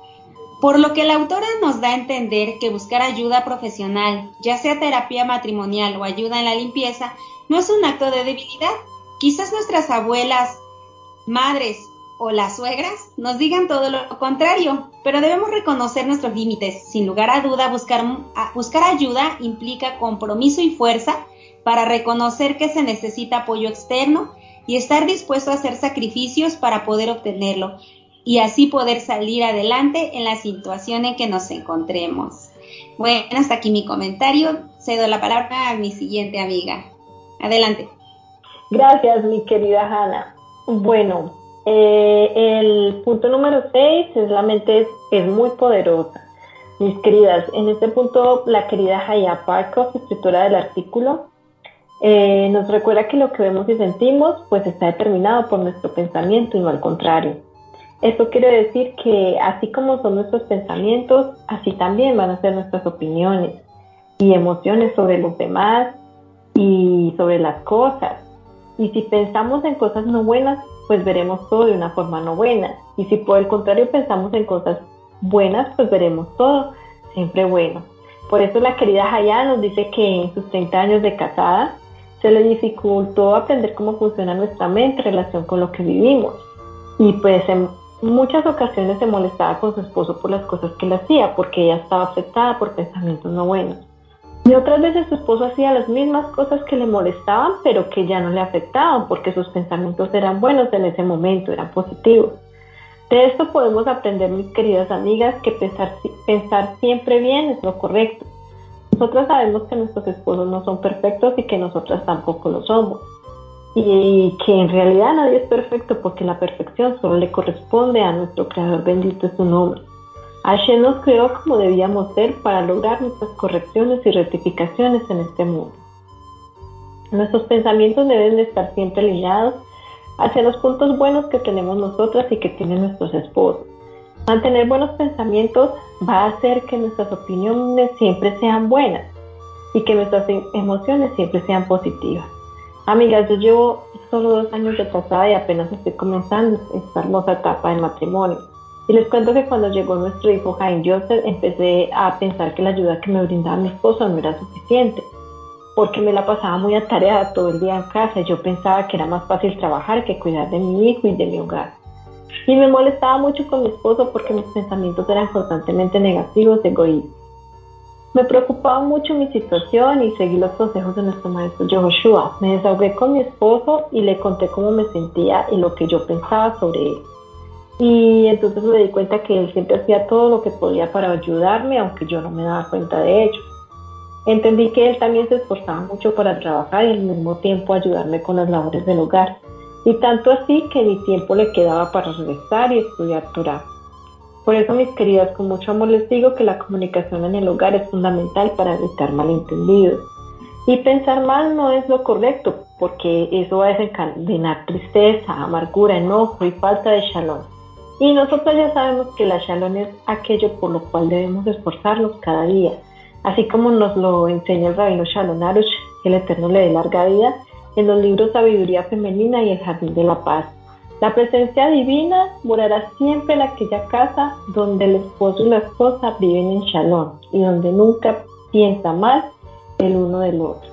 Por lo que la autora nos da a entender que buscar ayuda profesional, ya sea terapia matrimonial o ayuda en la limpieza, no es un acto de debilidad. Quizás nuestras abuelas, madres o las suegras nos digan todo lo contrario, pero debemos reconocer nuestros límites. Sin lugar a duda, buscar, buscar ayuda implica compromiso y fuerza para reconocer que se necesita apoyo externo y estar dispuesto a hacer sacrificios para poder obtenerlo, y así poder salir adelante en la situación en que nos encontremos. Bueno, hasta aquí mi comentario. cedo la palabra a mi siguiente amiga. Adelante. Gracias, mi querida Hanna. Bueno, eh, el punto número seis es la mente es, es muy poderosa. Mis queridas, en este punto la querida Jaya Parkov, escritora del artículo, eh, nos recuerda que lo que vemos y sentimos pues está determinado por nuestro pensamiento y no al contrario. Esto quiere decir que así como son nuestros pensamientos, así también van a ser nuestras opiniones y emociones sobre los demás y sobre las cosas. Y si pensamos en cosas no buenas, pues veremos todo de una forma no buena. Y si por el contrario pensamos en cosas buenas, pues veremos todo siempre bueno. Por eso la querida Jaya nos dice que en sus treinta años de casada se le dificultó aprender cómo funciona nuestra mente en relación con lo que vivimos. Y pues en muchas ocasiones se molestaba con su esposo por las cosas que él hacía, porque ella estaba afectada por pensamientos no buenos. Y otras veces su esposo hacía las mismas cosas que le molestaban, pero que ya no le afectaban, porque sus pensamientos eran buenos en ese momento, eran positivos. De esto podemos aprender, mis queridas amigas, que pensar, pensar siempre bien es lo correcto. Nosotras sabemos que nuestros esposos no son perfectos y que nosotras tampoco lo somos. Y que en realidad nadie es perfecto, porque la perfección solo le corresponde a nuestro Creador, bendito es su nombre. Hashem nos creó como debíamos ser para lograr nuestras correcciones y rectificaciones en este mundo. Nuestros pensamientos deben de estar siempre alineados hacia los puntos buenos que tenemos nosotras y que tienen nuestros esposos. Mantener buenos pensamientos va a hacer que nuestras opiniones siempre sean buenas y que nuestras emociones siempre sean positivas. Amigas, yo llevo solo dos años de casada y apenas estoy comenzando esta hermosa etapa del matrimonio. Y les cuento que cuando llegó nuestro hijo Jaime Joseph, empecé a pensar que la ayuda que me brindaba mi esposo no era suficiente, porque me la pasaba muy atareada todo el día en casa y yo pensaba que era más fácil trabajar que cuidar de mi hijo y de mi hogar. Y me molestaba mucho con mi esposo porque mis pensamientos eran constantemente negativos y egoístas. Me preocupaba mucho mi situación y seguí los consejos de nuestro maestro Yehoshua. Me desahogué con mi esposo y le conté cómo me sentía y lo que yo pensaba sobre él. Y entonces me di cuenta que él siempre hacía todo lo que podía para ayudarme, aunque yo no me daba cuenta de ello. Entendí que él también se esforzaba mucho para trabajar y al mismo tiempo ayudarme con las labores del hogar. Y tanto así que ni tiempo le quedaba para regresar y estudiar Torah. Por eso, mis queridas, con mucho amor les digo que la comunicación en el hogar es fundamental para evitar malentendidos. Y pensar mal no es lo correcto, porque eso va a desencadenar tristeza, amargura, enojo y falta de shalom. Y nosotros ya sabemos que la shalom es aquello por lo cual debemos esforzarnos cada día. Así como nos lo enseña el rabino Shalom Arush, que el Eterno le dé larga vida, en los libros Sabiduría Femenina y El Jardín de la Paz. La presencia divina morará siempre en aquella casa donde el esposo y la esposa viven en shalom y donde nunca piensa mal el uno del otro.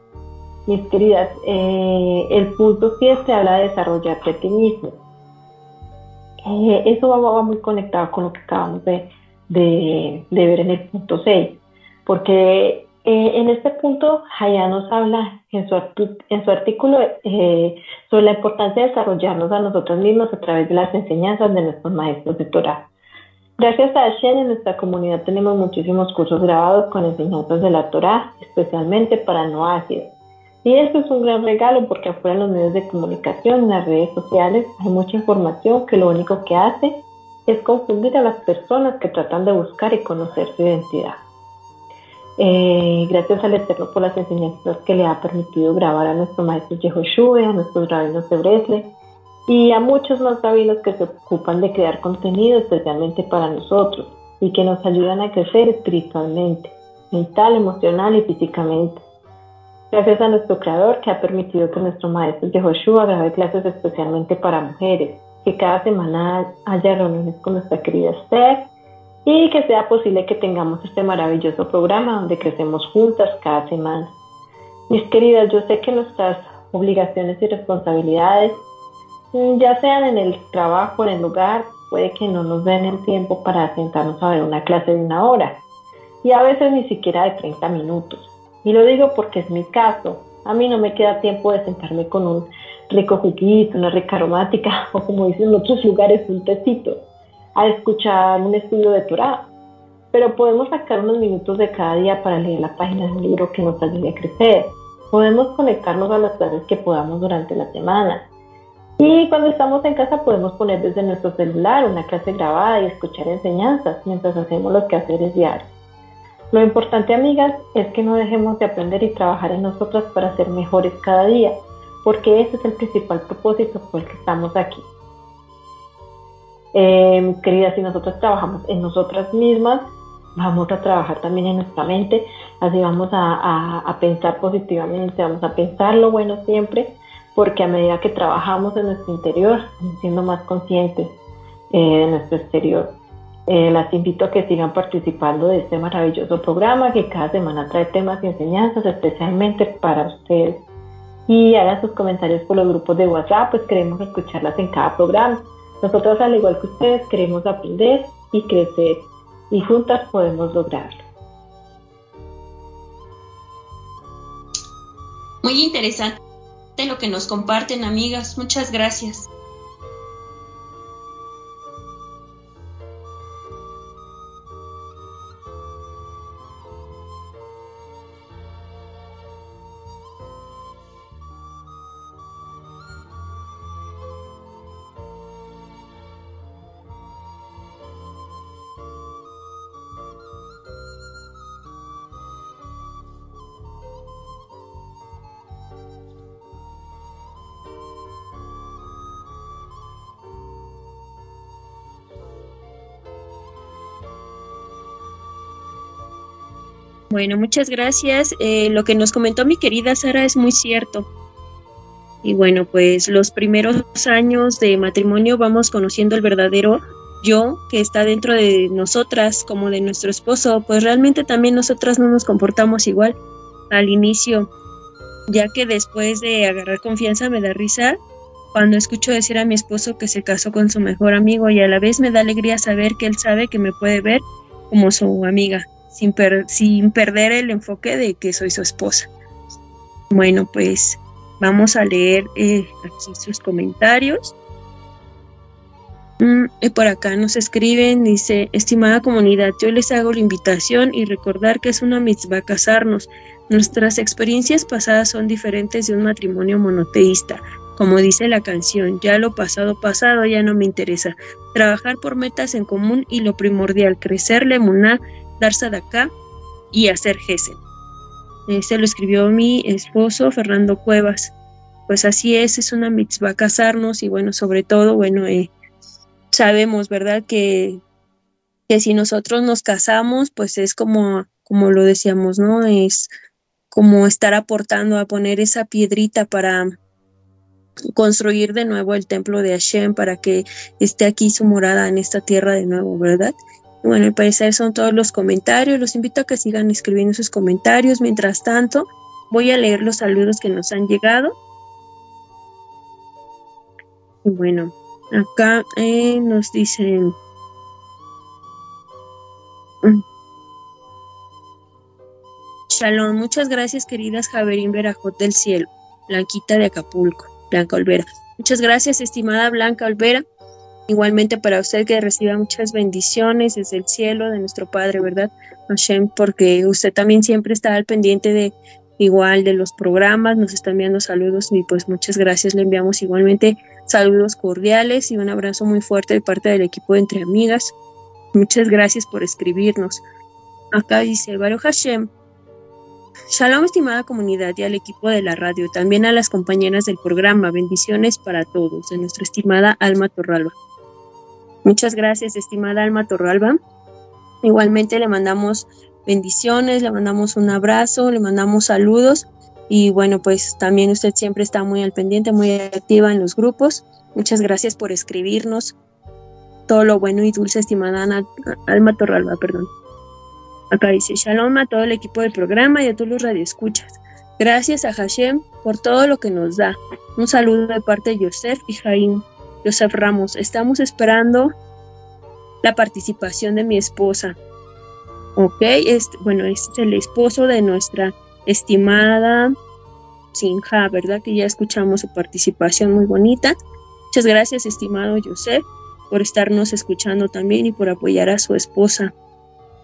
Mis queridas, eh, el punto siete habla de desarrollarte a ti mismo. Eh, eso va, va muy conectado con lo que acabamos de, de, de ver en el punto seis, porque eh, en este punto Jaya nos habla en su, en su artículo eh, sobre la importancia de desarrollarnos a nosotros mismos a través de las enseñanzas de nuestros maestros de Torah. Gracias a Hashem, en nuestra comunidad tenemos muchísimos cursos grabados con enseñanzas de la Torah, especialmente para no ácidos. Y esto es un gran regalo porque afuera en los medios de comunicación, en las redes sociales, hay mucha información que lo único que hace es confundir a las personas que tratan de buscar y conocer su identidad. Eh, gracias al Eterno por las enseñanzas que le ha permitido grabar a nuestro maestro Yehoshua, a nuestros rabinos de Breslev y a muchos más rabinos que se ocupan de crear contenido especialmente para nosotros y que nos ayudan a crecer espiritualmente, mental, emocional y físicamente. Gracias a nuestro Creador que ha permitido que nuestro maestro Yehoshua grabe clases especialmente para mujeres, que cada semana haya reuniones con nuestra querida Esther y que sea posible que tengamos este maravilloso programa donde crecemos juntas cada semana. Mis queridas, yo sé que nuestras obligaciones y responsabilidades, ya sean en el trabajo o en el hogar, puede que no nos den el tiempo para sentarnos a ver una clase de una hora y a veces ni siquiera de treinta minutos. Y lo digo porque es mi caso. A mí no me queda tiempo de sentarme con un rico juguito, una rica aromática o como dicen en otros lugares, un tecito, a escuchar un estudio de Torah. pero podemos sacar unos minutos de cada día para leer la página de un libro que nos ayude a crecer. Podemos conectarnos a las clases que podamos durante la semana. Y cuando estamos en casa podemos poner desde nuestro celular una clase grabada y escuchar enseñanzas mientras hacemos los quehaceres diarios. Lo importante, amigas, es que no dejemos de aprender y trabajar en nosotras para ser mejores cada día, porque ese es el principal propósito por el que estamos aquí. Eh, queridas, si nosotros trabajamos en nosotras mismas, vamos a trabajar también en nuestra mente, así vamos a, a, a pensar positivamente, vamos a pensar lo bueno siempre, porque a medida que trabajamos en nuestro interior, vamos siendo más conscientes eh, de nuestro exterior. Eh, las invito a que sigan participando de este maravilloso programa que cada semana trae temas y enseñanzas especialmente para ustedes. Y hagan sus comentarios por los grupos de WhatsApp, pues queremos escucharlas en cada programa. Nosotros, al igual que ustedes, queremos aprender y crecer, y juntas podemos lograrlo. Muy interesante lo que nos comparten, amigas. Muchas gracias. Bueno, muchas gracias. Eh, lo que nos comentó mi querida Sara es muy cierto. Y bueno, pues los primeros años de matrimonio vamos conociendo el verdadero yo que está dentro de nosotras, como de nuestro esposo. Pues realmente también nosotras no nos comportamos igual al inicio, ya que después de agarrar confianza me da risa cuando escucho decir a mi esposo que se casó con su mejor amigo, y a la vez me da alegría saber que él sabe que me puede ver como su amiga, sin, per- sin perder el enfoque de que soy su esposa. Bueno, pues vamos a leer eh, aquí sus comentarios. Mm, y por acá nos escriben, dice: estimada comunidad, yo les hago la invitación y recordar que es una mitzvah casarnos. Nuestras experiencias pasadas son diferentes de un matrimonio monoteísta. Como dice la canción, ya lo pasado pasado ya no me interesa. Trabajar por metas en común y lo primordial, crecer la emuná, dar sadaká y hacer gesed. Este lo escribió mi esposo Fernando Cuevas. Pues así es, es una mitzvah casarnos, y bueno, sobre todo, bueno, eh, sabemos, ¿verdad?, que, que si nosotros nos casamos, pues es como, como lo decíamos, ¿no? Es como estar aportando a poner esa piedrita para construir de nuevo el templo de Hashem, para que esté aquí su morada en esta tierra de nuevo, ¿verdad? Bueno, al parecer son todos los comentarios. Los invito a que sigan escribiendo sus comentarios. Mientras tanto, voy a leer los saludos que nos han llegado. Y bueno, acá eh, nos dicen... Shalom, muchas gracias, queridas Javerín Verajot del cielo, Blanquita de Acapulco, Blanca Olvera. Muchas gracias, estimada Blanca Olvera. Igualmente para usted, que reciba muchas bendiciones desde el cielo de nuestro Padre, ¿verdad? Hashem, porque usted también siempre está al pendiente de igual de los programas, nos está enviando saludos, y pues muchas gracias, le enviamos igualmente saludos cordiales y un abrazo muy fuerte de parte del equipo de Entre Amigas. Muchas gracias por escribirnos. Acá dice Baruch Hashem. Shalom, estimada comunidad, y al equipo de la radio, también a las compañeras del programa, bendiciones para todos, de nuestra estimada Alma Torralba. Muchas gracias, estimada Alma Torralba. Igualmente le mandamos bendiciones, le mandamos un abrazo, le mandamos saludos, y bueno, pues también usted siempre está muy al pendiente, muy activa en los grupos. Muchas gracias por escribirnos todo lo bueno y dulce, estimada Ana, Alma Torralba, perdón. Acá dice: Shalom a todo el equipo del programa y a todos los radioescuchas. Gracias a Hashem por todo lo que nos da. Un saludo de parte de Yosef y Jaim. Yosef Ramos, estamos esperando la participación de mi esposa. Ok, este, bueno, este es el esposo de nuestra estimada Sinja, ¿verdad? Que ya escuchamos su participación muy bonita. Muchas gracias, estimado Yosef, por estarnos escuchando también y por apoyar a su esposa.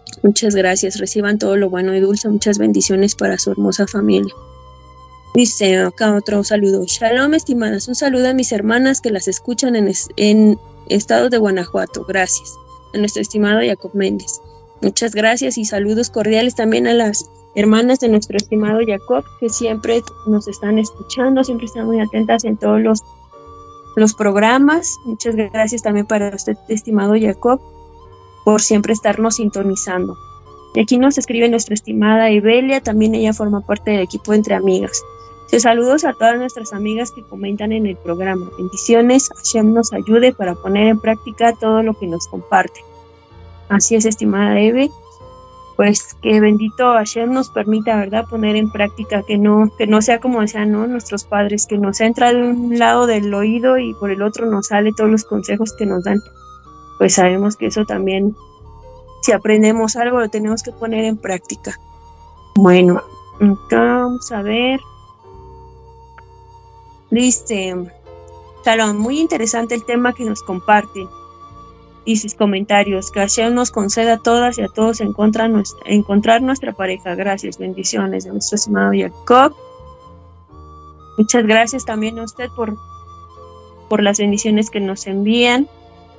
Muchas gracias, reciban todo lo bueno y dulce, muchas bendiciones para su hermosa familia. Dice acá otro saludo. Shalom, estimadas, un saludo a mis hermanas que las escuchan en, es, en estado de Guanajuato, gracias. A nuestro estimado Jacob Méndez. Muchas gracias y saludos cordiales también a las hermanas de nuestro estimado Jacob, que siempre nos están escuchando, siempre están muy atentas en todos los, los programas. Muchas gracias también para usted, estimado Jacob, por siempre estarnos sintonizando. Y aquí nos escribe nuestra estimada Evelia, también ella forma parte del equipo Entre Amigas. Dice, saludos a todas nuestras amigas que comentan en el programa. Bendiciones, Hashem nos ayude para poner en práctica todo lo que nos comparte. Así es, estimada Eve, pues que bendito Hashem nos permita, ¿verdad?, poner en práctica, que no, que no sea como decían, ¿no?, nuestros padres, que nos entra de un lado del oído y por el otro nos sale todos los consejos que nos dan. Pues sabemos que eso también, si aprendemos algo, lo tenemos que poner en práctica. Bueno, acá vamos a ver. Dice, Shalom, muy interesante el tema que nos comparten y sus comentarios. Que Hashem nos conceda a todas y a todos encontrar nuestra, encontrar nuestra pareja. Gracias, bendiciones de nuestro estimado Jacob. Muchas gracias también a usted por, por las bendiciones que nos envían.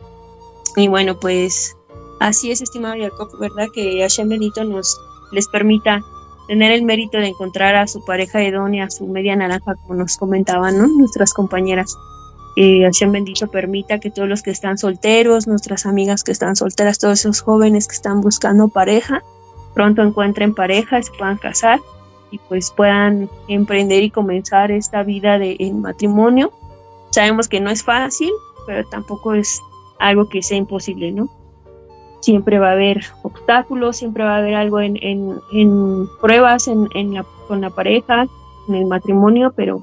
Y bueno, pues así es, estimado Jacob, ¿verdad? Que Hashem bendito nos les permita tener el mérito de encontrar a su pareja idónea, a su media naranja, como nos comentaban, ¿no?, nuestras compañeras. Que Hashem bendito permita que todos los que están solteros, nuestras amigas que están solteras, todos esos jóvenes que están buscando pareja, pronto encuentren pareja, se puedan casar y pues puedan emprender y comenzar esta vida de en matrimonio. Sabemos que no es fácil, pero tampoco es algo que sea imposible, ¿no? Siempre va a haber obstáculos, siempre va a haber algo en, en, en pruebas en, en la, con la pareja, en el matrimonio, pero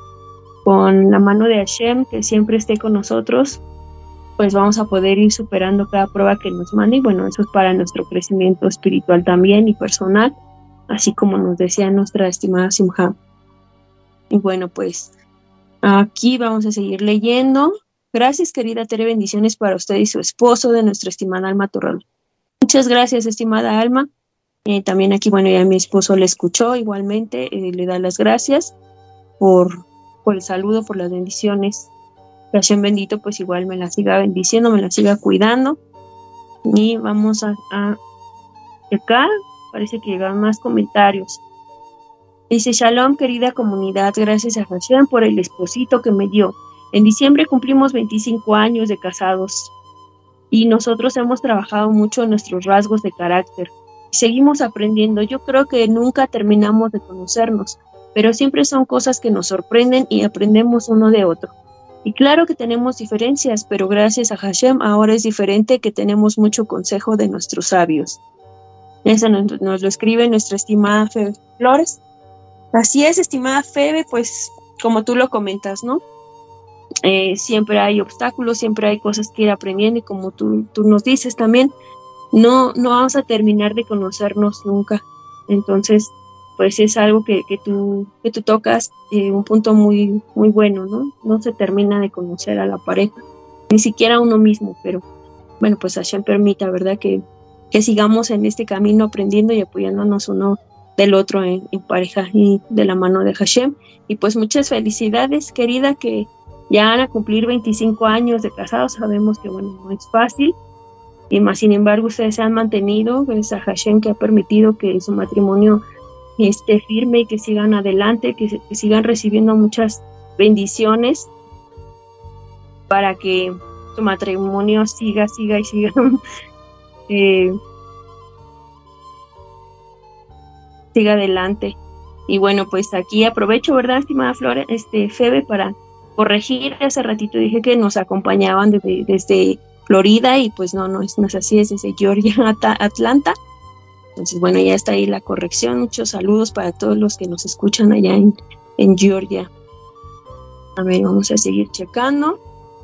con la mano de Hashem, que siempre esté con nosotros, pues vamos a poder ir superando cada prueba que nos mande, y bueno, eso es para nuestro crecimiento espiritual también y personal, así como nos decía nuestra estimada Simha. Y bueno, pues aquí vamos a seguir leyendo. Gracias, querida Tere, bendiciones para usted y su esposo, de nuestra estimada Alma Torral. Muchas gracias, estimada Alma. Eh, también aquí, bueno, ya mi esposo le escuchó igualmente, eh, le da las gracias por, por el saludo, por las bendiciones. Hashem bendito, pues igual me la siga bendiciendo, me la siga cuidando. Y vamos a, a acá, parece que llegan más comentarios. Dice, Shalom, querida comunidad, gracias a Hashem por el esposito que me dio. En diciembre cumplimos veinticinco años de casados y nosotros hemos trabajado mucho en nuestros rasgos de carácter. Seguimos aprendiendo. Yo creo que nunca terminamos de conocernos, pero siempre son cosas que nos sorprenden y aprendemos uno de otro. Y claro que tenemos diferencias, pero gracias a Hashem ahora es diferente, que tenemos mucho consejo de nuestros sabios. Eso nos, nos lo escribe nuestra estimada Febe Flores. Así es, estimada Febe, pues como tú lo comentas, ¿no? Eh, siempre hay obstáculos, siempre hay cosas que ir aprendiendo, y como tú, tú nos dices también, no, no vamos a terminar de conocernos nunca. Entonces, pues es algo que, que, tú, que tú tocas, eh, un punto muy, muy bueno, ¿no? No se termina de conocer a la pareja, ni siquiera a uno mismo, pero bueno, pues Hashem permita, ¿verdad?, que, que sigamos en este camino aprendiendo y apoyándonos uno del otro en, en pareja y de la mano de Hashem. Y pues muchas felicidades, querida, que ya van a cumplir veinticinco años de casados. Sabemos que, bueno, no es fácil, y más sin embargo ustedes se han mantenido, gracias a Hashem, que ha permitido que su matrimonio esté firme y que sigan adelante, que, que sigan recibiendo muchas bendiciones para que su matrimonio siga, siga y siga eh, siga adelante. Y bueno, pues aquí aprovecho, ¿verdad, estimada Flora, este, Febe, para corregir. Hace ratito dije que nos acompañaban desde, desde Florida, y pues no, no es, no es así, es desde Georgia, Atlanta. Entonces, bueno, ya está ahí la corrección. Muchos saludos para todos los que nos escuchan allá en, en Georgia. A ver, vamos a seguir checando.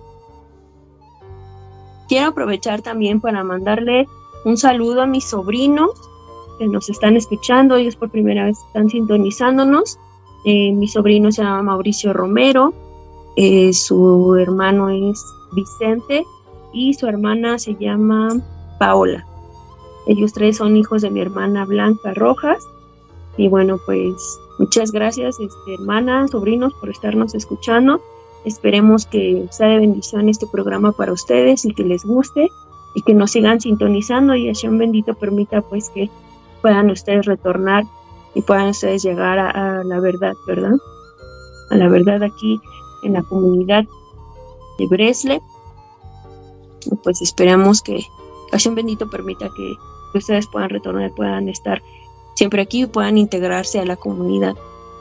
Quiero aprovechar también para mandarle un saludo a mis sobrinos que nos están escuchando. Ellos por primera vez están sintonizándonos. Eh, mi sobrino se llama Mauricio Romero. Eh, su hermano es Vicente y su hermana se llama Paola. Ellos tres son hijos de mi hermana Blanca Rojas. Y bueno, pues muchas gracias, este, hermanas, sobrinos, por estarnos escuchando. Esperemos que sea de bendición este programa para ustedes y que les guste y que nos sigan sintonizando y Hashem bendito permita pues que puedan ustedes retornar y puedan ustedes llegar a, a la verdad, ¿verdad? A la verdad aquí en la comunidad de Bresle. Pues esperamos que Hashem bendito permita que, que ustedes puedan retornar, puedan estar siempre aquí y puedan integrarse a la comunidad.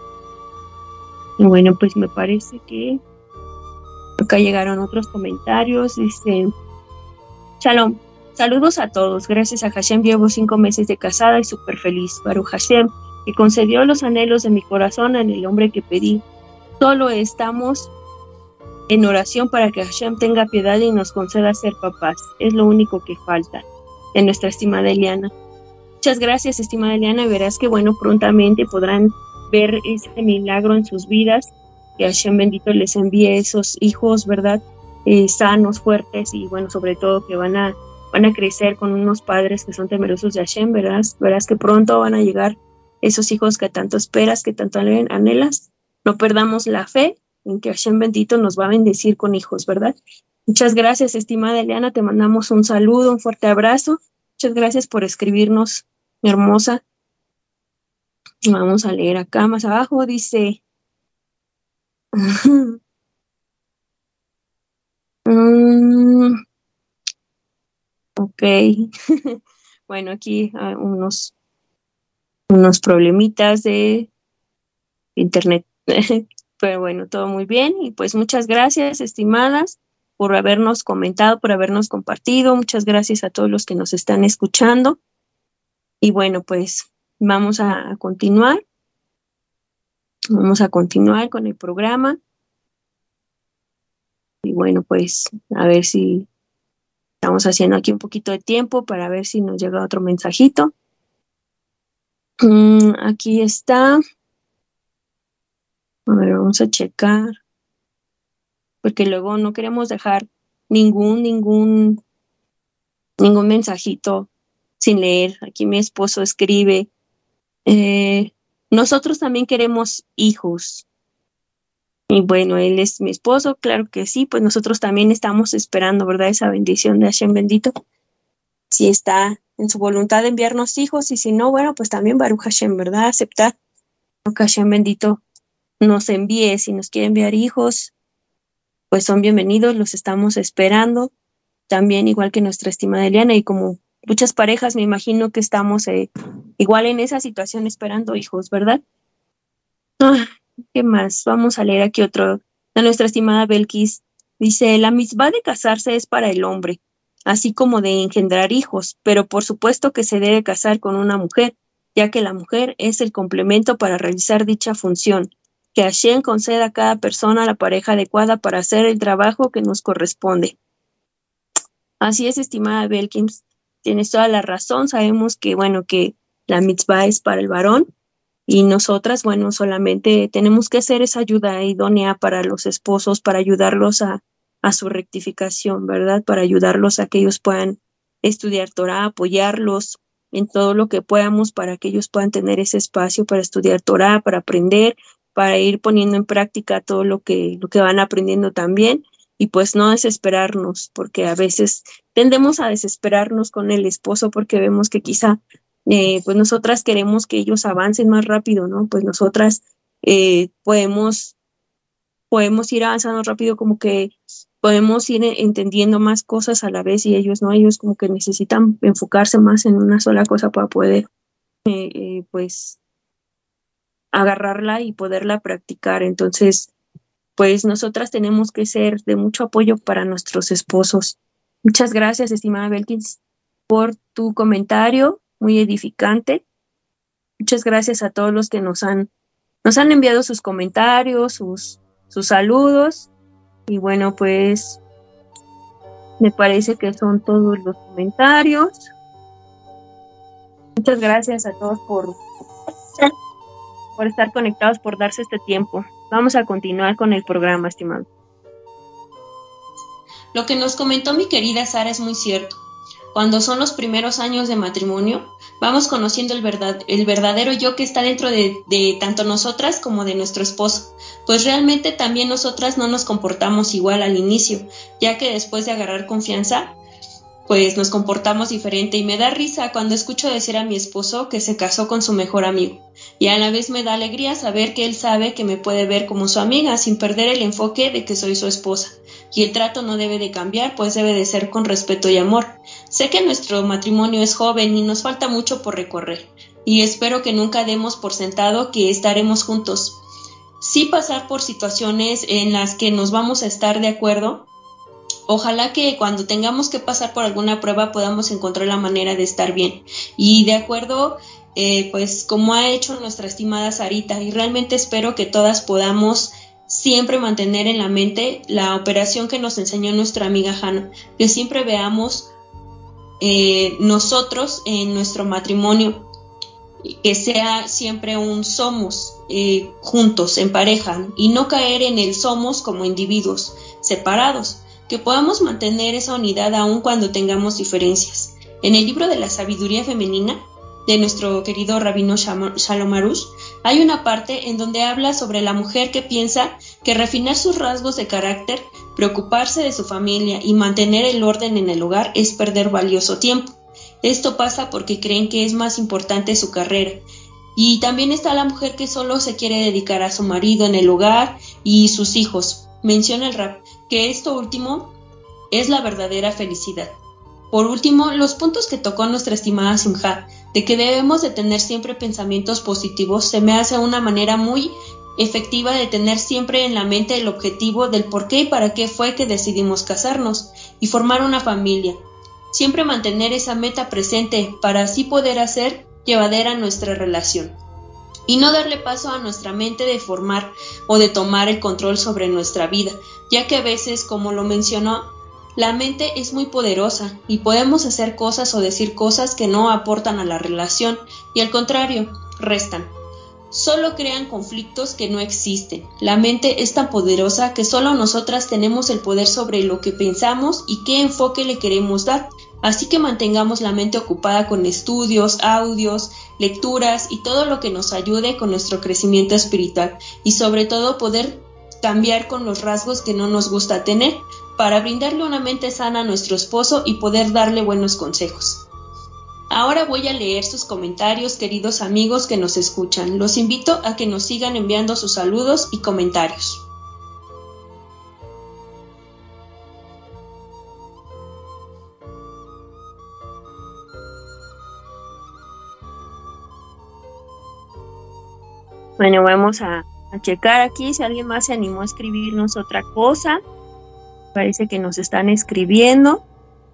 Y bueno, pues me parece que acá llegaron otros comentarios. Dice: Shalom, saludos a todos. Gracias a Hashem llevo cinco meses de casada y súper feliz. Baruch Hashem, que concedió los anhelos de mi corazón en el hombre que pedí. Solo estamos en oración para que Hashem tenga piedad y nos conceda ser papás. Es lo único que falta. De nuestra estimada Eliana. Muchas gracias, estimada Eliana. Verás que bueno, prontamente podrán ver ese milagro en sus vidas. Que Hashem bendito les envíe esos hijos, ¿verdad? Eh, sanos, fuertes y bueno, sobre todo que van a, van a crecer con unos padres que son temerosos de Hashem, verás, verás que pronto van a llegar esos hijos que tanto esperas, que tanto anhelas. No perdamos la fe en que Hashem bendito nos va a bendecir con hijos, ¿verdad? Muchas gracias, estimada Eliana, te mandamos un saludo, un fuerte abrazo. Muchas gracias por escribirnos, mi hermosa. Vamos a leer acá más abajo, dice... mm, ok. Bueno, aquí hay unos, unos problemitas de internet. Pero bueno, todo muy bien. Y pues muchas gracias, estimadas, por habernos comentado, por habernos compartido. Muchas gracias a todos los que nos están escuchando. Y bueno, pues vamos a, a continuar. Vamos a continuar con el programa. Y bueno, pues a ver si estamos haciendo aquí un poquito de tiempo para ver si nos llega otro mensajito. Mm, aquí está. A ver, vamos a checar. Porque luego no queremos dejar ningún, ningún, ningún mensajito sin leer. Aquí mi esposo escribe, eh, nosotros también queremos hijos. Y bueno, él es mi esposo, claro que sí, pues nosotros también estamos esperando, ¿verdad? Esa bendición de Hashem bendito. Si está en su voluntad de enviarnos hijos y si no, bueno, pues también Baruch Hashem, ¿verdad? Aceptar que Hashem bendito nos envíe. Si nos quiere enviar hijos, pues son bienvenidos, los estamos esperando. También igual que nuestra estimada Eliana y como muchas parejas, me imagino que estamos eh, igual en esa situación esperando hijos, ¿verdad? Ah, ¿qué más? Vamos a leer aquí otro de nuestra estimada Belkis. Dice, la mitzvah de casarse es para el hombre, así como de engendrar hijos, pero por supuesto que se debe casar con una mujer, ya que la mujer es el complemento para realizar dicha función. Que Hashem conceda a cada persona la pareja adecuada para hacer el trabajo que nos corresponde. Así es, estimada Belkins, tienes toda la razón. Sabemos que, bueno, que la mitzvah es para el varón y nosotras, bueno, solamente tenemos que hacer esa ayuda idónea para los esposos, para ayudarlos a, a su rectificación, ¿verdad? Para ayudarlos a que ellos puedan estudiar Torah, apoyarlos en todo lo que podamos para que ellos puedan tener ese espacio para estudiar Torah, para aprender, para ir poniendo en práctica todo lo que, lo que van aprendiendo también. Y pues no desesperarnos, porque a veces tendemos a desesperarnos con el esposo porque vemos que quizá eh, pues nosotras queremos que ellos avancen más rápido, ¿no? Pues nosotras eh, podemos, podemos ir avanzando rápido, como que podemos ir entendiendo más cosas a la vez y ellos no, ellos como que necesitan enfocarse más en una sola cosa para poder eh, eh, pues agarrarla y poderla practicar. Entonces pues nosotras tenemos que ser de mucho apoyo para nuestros esposos. Muchas gracias, estimada Belkins, por tu comentario, muy edificante. Muchas gracias a todos los que nos han, nos han enviado sus comentarios, sus, sus saludos. Y bueno, pues me parece que son todos los comentarios. Muchas gracias a todos por, por estar conectados, por darse este tiempo. Vamos a continuar con el programa, estimado. Lo que nos comentó mi querida Sara es muy cierto. cuando son los primeros años de matrimonio, vamos conociendo el, verdad, el verdadero yo que está dentro de, de tanto nosotras como de nuestro esposo, pues realmente también nosotras no nos comportamos igual al inicio, ya que después de agarrar confianza, pues nos comportamos diferente, y me da risa cuando escucho decir a mi esposo que se casó con su mejor amigo, y a la vez me da alegría saber que él sabe que me puede ver como su amiga sin perder el enfoque de que soy su esposa, y el trato no debe de cambiar, pues debe de ser con respeto y amor. Sé que nuestro matrimonio es joven y nos falta mucho por recorrer, y espero que nunca demos por sentado que estaremos juntos. Sí pasar por situaciones en las que nos vamos a estar de acuerdo. Ojalá que cuando tengamos que pasar por alguna prueba podamos encontrar la manera de estar bien y de acuerdo, eh, pues como ha hecho nuestra estimada Sarita, y realmente espero que todas podamos siempre mantener en la mente la operación que nos enseñó nuestra amiga Hannah, que siempre veamos eh, nosotros en nuestro matrimonio, que sea siempre un somos eh, juntos, en pareja, y no caer en el somos como individuos separados, que podamos mantener esa unidad aun cuando tengamos diferencias. En el libro de la sabiduría femenina de nuestro querido Rabino Shalom Arush, hay una parte en donde habla sobre la mujer que piensa que refinar sus rasgos de carácter, preocuparse de su familia y mantener el orden en el hogar es perder valioso tiempo. Esto pasa porque creen que es más importante su carrera. Y también está la mujer que solo se quiere dedicar a su marido en el hogar y sus hijos. Menciona el Rab que esto último es la verdadera felicidad. Por último, los puntos que tocó nuestra estimada Simha, de que debemos de tener siempre pensamientos positivos, se me hace una manera muy efectiva de tener siempre en la mente el objetivo del por qué y para qué fue que decidimos casarnos y formar una familia. Siempre mantener esa meta presente para así poder hacer llevadera nuestra relación y no darle paso a nuestra mente de formar o de tomar el control sobre nuestra vida, ya que a veces, como lo mencionó, la mente es muy poderosa y podemos hacer cosas o decir cosas que no aportan a la relación y al contrario, restan. Solo crean conflictos que no existen. La mente es tan poderosa que solo nosotras tenemos el poder sobre lo que pensamos y qué enfoque le queremos dar. Así que mantengamos la mente ocupada con estudios, audios, lecturas y todo lo que nos ayude con nuestro crecimiento espiritual y sobre todo poder cambiar con los rasgos que no nos gusta tener para brindarle una mente sana a nuestro esposo y poder darle buenos consejos. Ahora voy a leer sus comentarios, queridos amigos que nos escuchan. Los invito a que nos sigan enviando sus saludos y comentarios. Bueno, vamos a, a checar aquí si alguien más se animó a escribirnos otra cosa. Parece que nos están escribiendo.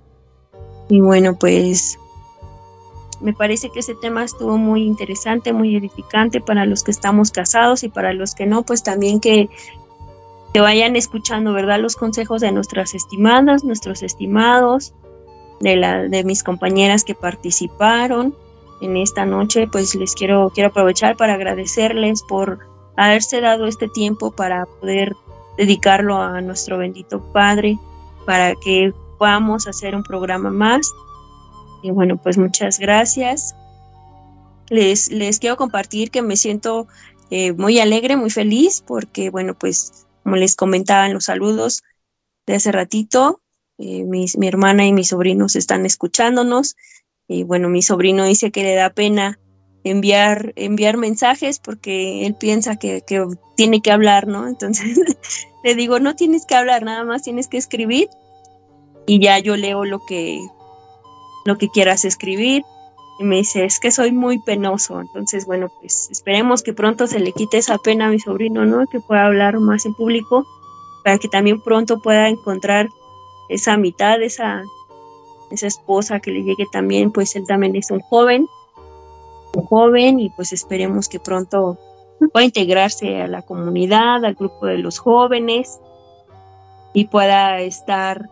Y bueno, pues me parece que ese tema estuvo muy interesante, muy edificante para los que estamos casados y para los que no, pues también que, que vayan escuchando, ¿verdad? Los consejos de nuestras estimadas, nuestros estimados, de, la, de mis compañeras que participaron en esta noche. Pues les quiero, quiero aprovechar para agradecerles por haberse dado este tiempo para poder dedicarlo a nuestro bendito Padre, para que podamos hacer un programa más. Y bueno, pues muchas gracias. Les, les quiero compartir que me siento eh, muy alegre, muy feliz, porque bueno, pues como les comentaba en los saludos de hace ratito, eh, mis, mi hermana y mis sobrinos están escuchándonos. Y bueno, mi sobrino dice que le da pena enviar, enviar mensajes porque él piensa que, que tiene que hablar, ¿no? Entonces le digo, no tienes que hablar, nada más tienes que escribir y ya yo leo lo que lo que quieras escribir. Y me dice, es que soy muy penoso. Entonces, bueno, pues esperemos que pronto se le quite esa pena a mi sobrino, ¿no? Que pueda hablar más en público, para que también pronto pueda encontrar esa mitad, esa, esa esposa que le llegue también. Pues él también es un joven, un joven, y pues esperemos que pronto pueda integrarse a la comunidad, al grupo de los jóvenes, y pueda estar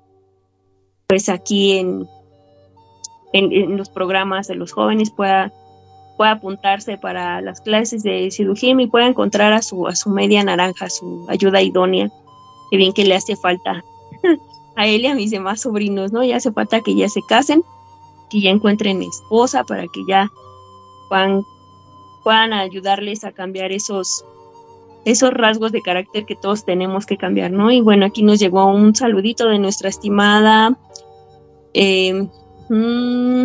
pues aquí en En, en los programas de los jóvenes, pueda, pueda apuntarse para las clases de Sidujim y pueda encontrar a su, a su media naranja, su ayuda idónea, que bien que le hace falta a él y a mis demás sobrinos, ¿no? Ya hace falta que ya se casen, que ya encuentren esposa para que ya puedan, puedan ayudarles a cambiar esos, esos rasgos de carácter que todos tenemos que cambiar, ¿no? Y bueno, aquí nos llegó un saludito de nuestra estimada eh, mmm,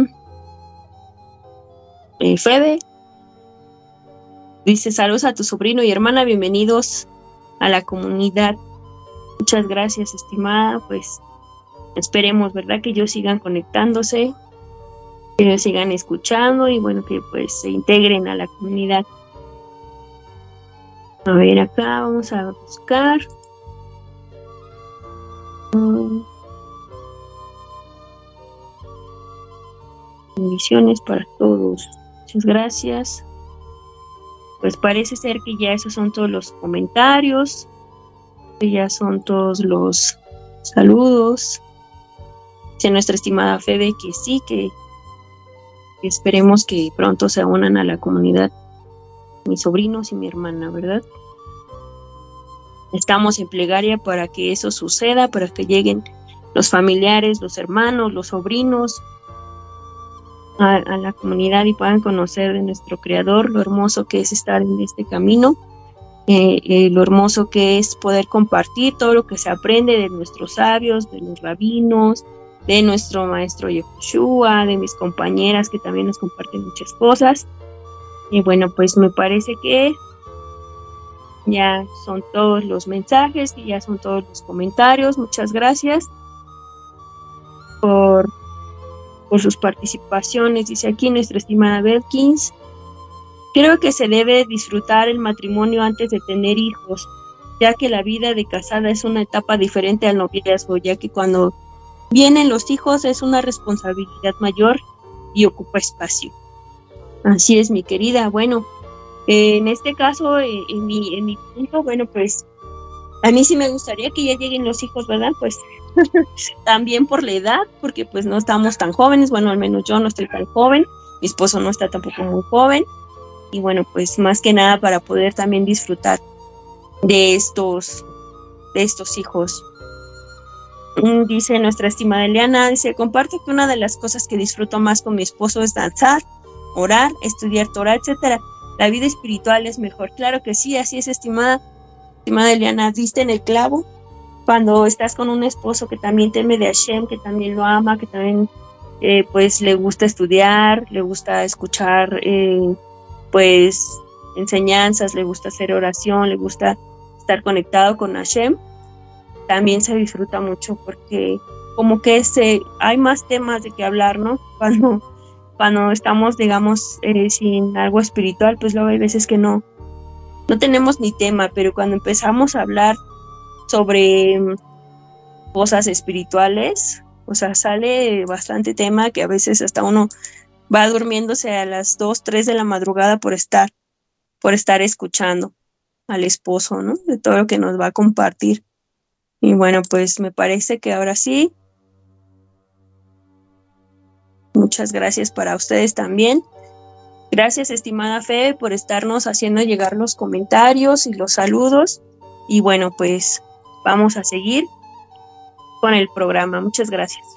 eh, Fede. Dice, saludos a tu sobrino y hermana, bienvenidos a la comunidad. Muchas gracias, estimada. Pues esperemos, ¿verdad?, que ellos sigan conectándose, que ellos sigan escuchando y bueno, que pues se integren a la comunidad. A ver, acá vamos a buscar. Bendiciones para todos. Muchas gracias. Pues parece ser que ya esos son todos los comentarios, que ya son todos los saludos. Dice nuestra estimada Fede que sí, que, que esperemos que pronto se unan a la comunidad mis sobrinos y mi hermana, ¿verdad? Estamos en plegaria para que eso suceda, para que lleguen los familiares, los hermanos, los sobrinos a, a la comunidad y puedan conocer de nuestro Creador, lo hermoso que es estar en este camino, eh, eh, lo hermoso que es poder compartir todo lo que se aprende de nuestros sabios, de los rabinos, de nuestro maestro Yehoshua, de mis compañeras que también nos comparten muchas cosas. Y bueno, pues me parece que ya son todos los mensajes y ya son todos los comentarios. Muchas gracias por, por sus participaciones. Dice aquí nuestra estimada Belkins, creo que se debe disfrutar el matrimonio antes de tener hijos, ya que la vida de casada es una etapa diferente al noviazgo, ya que cuando vienen los hijos es una responsabilidad mayor y ocupa espacio. Así es, mi querida. Bueno, eh, en este caso, eh, en, mi, en mi punto, bueno, pues a mí sí me gustaría que ya lleguen los hijos, ¿verdad? Pues también por la edad, porque pues no estamos tan jóvenes, bueno, al menos yo no estoy tan joven, mi esposo no está tampoco muy joven, y bueno, pues más que nada para poder también disfrutar de estos, de estos hijos. Dice nuestra estimada Eliana, dice, comparto que una de las cosas que disfruto más con mi esposo es danzar, orar, estudiar Torah, etcétera. La vida espiritual es mejor. Claro que sí, así es, estimada, estimada Eliana, diste en el clavo. Cuando estás con un esposo que también teme de Hashem, que también lo ama, que también eh, pues le gusta estudiar, le gusta escuchar eh, pues enseñanzas, le gusta hacer oración, le gusta estar conectado con Hashem, también se disfruta mucho porque como que se, hay más temas de qué hablar, ¿no? Cuando Cuando estamos, digamos, eh, sin algo espiritual, pues luego hay veces que no, no tenemos ni tema, pero cuando empezamos a hablar sobre cosas espirituales, o sea, sale bastante tema que a veces hasta uno va durmiéndose a las dos, tres de la madrugada por estar, por estar escuchando al esposo, ¿no? De todo lo que nos va a compartir. Y bueno, pues me parece que ahora sí. Muchas gracias para ustedes también. Gracias, estimada Fe, por estarnos haciendo llegar los comentarios y los saludos. Y bueno, pues vamos a seguir con el programa. Muchas gracias.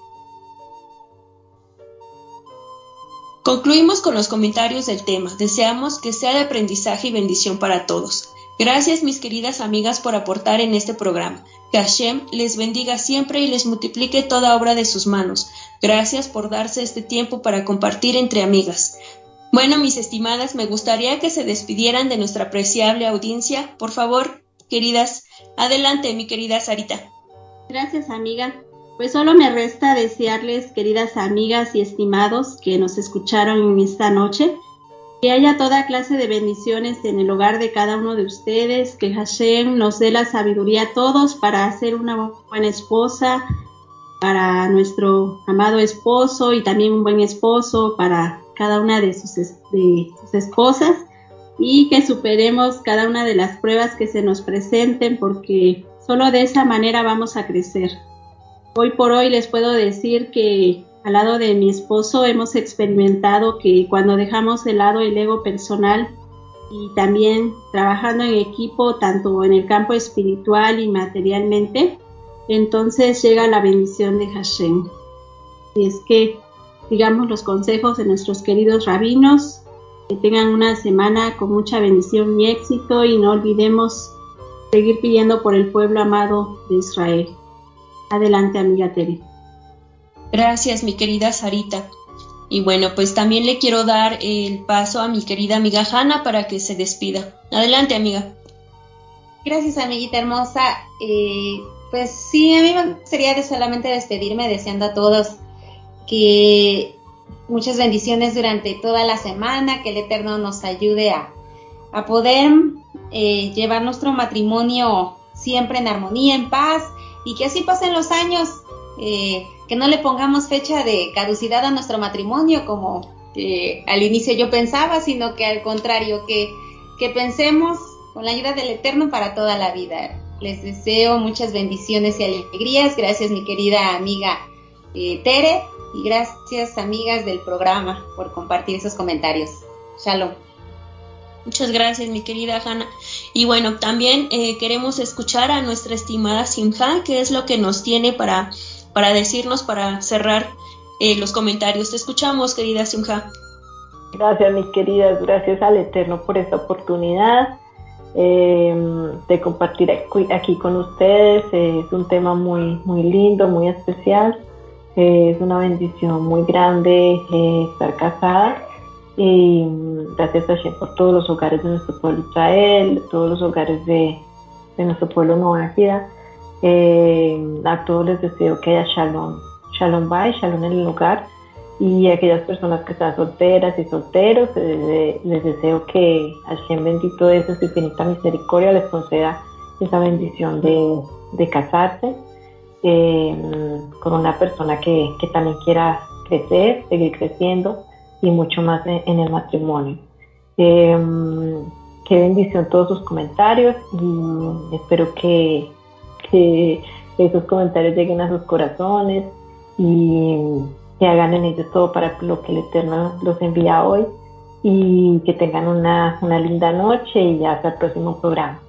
Concluimos con los comentarios del tema. Deseamos que sea de aprendizaje y bendición para todos. Gracias, mis queridas amigas, por aportar en este programa. Que Hashem les bendiga siempre y les multiplique toda obra de sus manos. Gracias por darse este tiempo para compartir entre amigas. Bueno, mis estimadas, me gustaría que se despidieran de nuestra apreciable audiencia. Por favor, queridas, adelante, mi querida Sarita. Gracias, amiga. Pues solo me resta desearles, queridas amigas y estimados que nos escucharon en esta noche, que haya toda clase de bendiciones en el hogar de cada uno de ustedes, que Hashem nos dé la sabiduría a todos para ser una buena esposa, para nuestro amado esposo y también un buen esposo para cada una de sus, de sus esposas, y que superemos cada una de las pruebas que se nos presenten, porque solo de esa manera vamos a crecer. Hoy por hoy les puedo decir que al lado de mi esposo hemos experimentado que cuando dejamos de lado el ego personal y también trabajando en equipo, tanto en el campo espiritual y materialmente, entonces llega la bendición de Hashem. Y es que sigamos los consejos de nuestros queridos rabinos, que tengan una semana con mucha bendición y éxito, y no olvidemos seguir pidiendo por el pueblo amado de Israel. Adelante, amiga Tere. Gracias, mi querida Sarita. Y bueno, pues también le quiero dar el paso a mi querida amiga Hanna para que se despida. Adelante, amiga. Gracias, amiguita hermosa. Eh, pues sí, a mí me gustaría de solamente despedirme deseando a todos que muchas bendiciones durante toda la semana, que el Eterno nos ayude a, a poder eh, llevar nuestro matrimonio siempre en armonía, en paz, y que así pasen los años, eh, que no le pongamos fecha de caducidad a nuestro matrimonio como eh, al inicio yo pensaba, sino que al contrario, que, que pensemos con la ayuda del Eterno para toda la vida. Les deseo muchas bendiciones y alegrías. Gracias, mi querida amiga eh, Tere, y gracias, amigas del programa, por compartir esos comentarios. Shalom. Muchas gracias, mi querida Hanna. Y bueno, también eh, queremos escuchar a nuestra estimada Simha, que es lo que nos tiene para, para decirnos, para cerrar eh, los comentarios. Te escuchamos, querida Simha. Gracias, mis queridas. Gracias al Eterno por esta oportunidad eh, de compartir aquí, aquí con ustedes. Eh, es un tema muy, muy lindo, muy especial. Eh, es una bendición muy grande eh, estar casada. Y gracias a Hashem por todos los hogares de nuestro pueblo Israel, todos los hogares de, de nuestro pueblo Nueva Vida. Eh, a todos les deseo que haya Shalom, Shalom Bay, Shalom en el hogar. Y a aquellas personas que están solteras y solteros, eh, les deseo que Hashem bendito de su infinita misericordia les conceda esa bendición de, de casarse eh, con una persona que, que también quiera crecer, seguir creciendo, y mucho más en, en el matrimonio. Eh, qué bendición todos sus comentarios, y espero que, que esos comentarios lleguen a sus corazones y que hagan en ellos todo para lo que el Eterno los envía hoy, y que tengan una, una linda noche y hasta el próximo programa.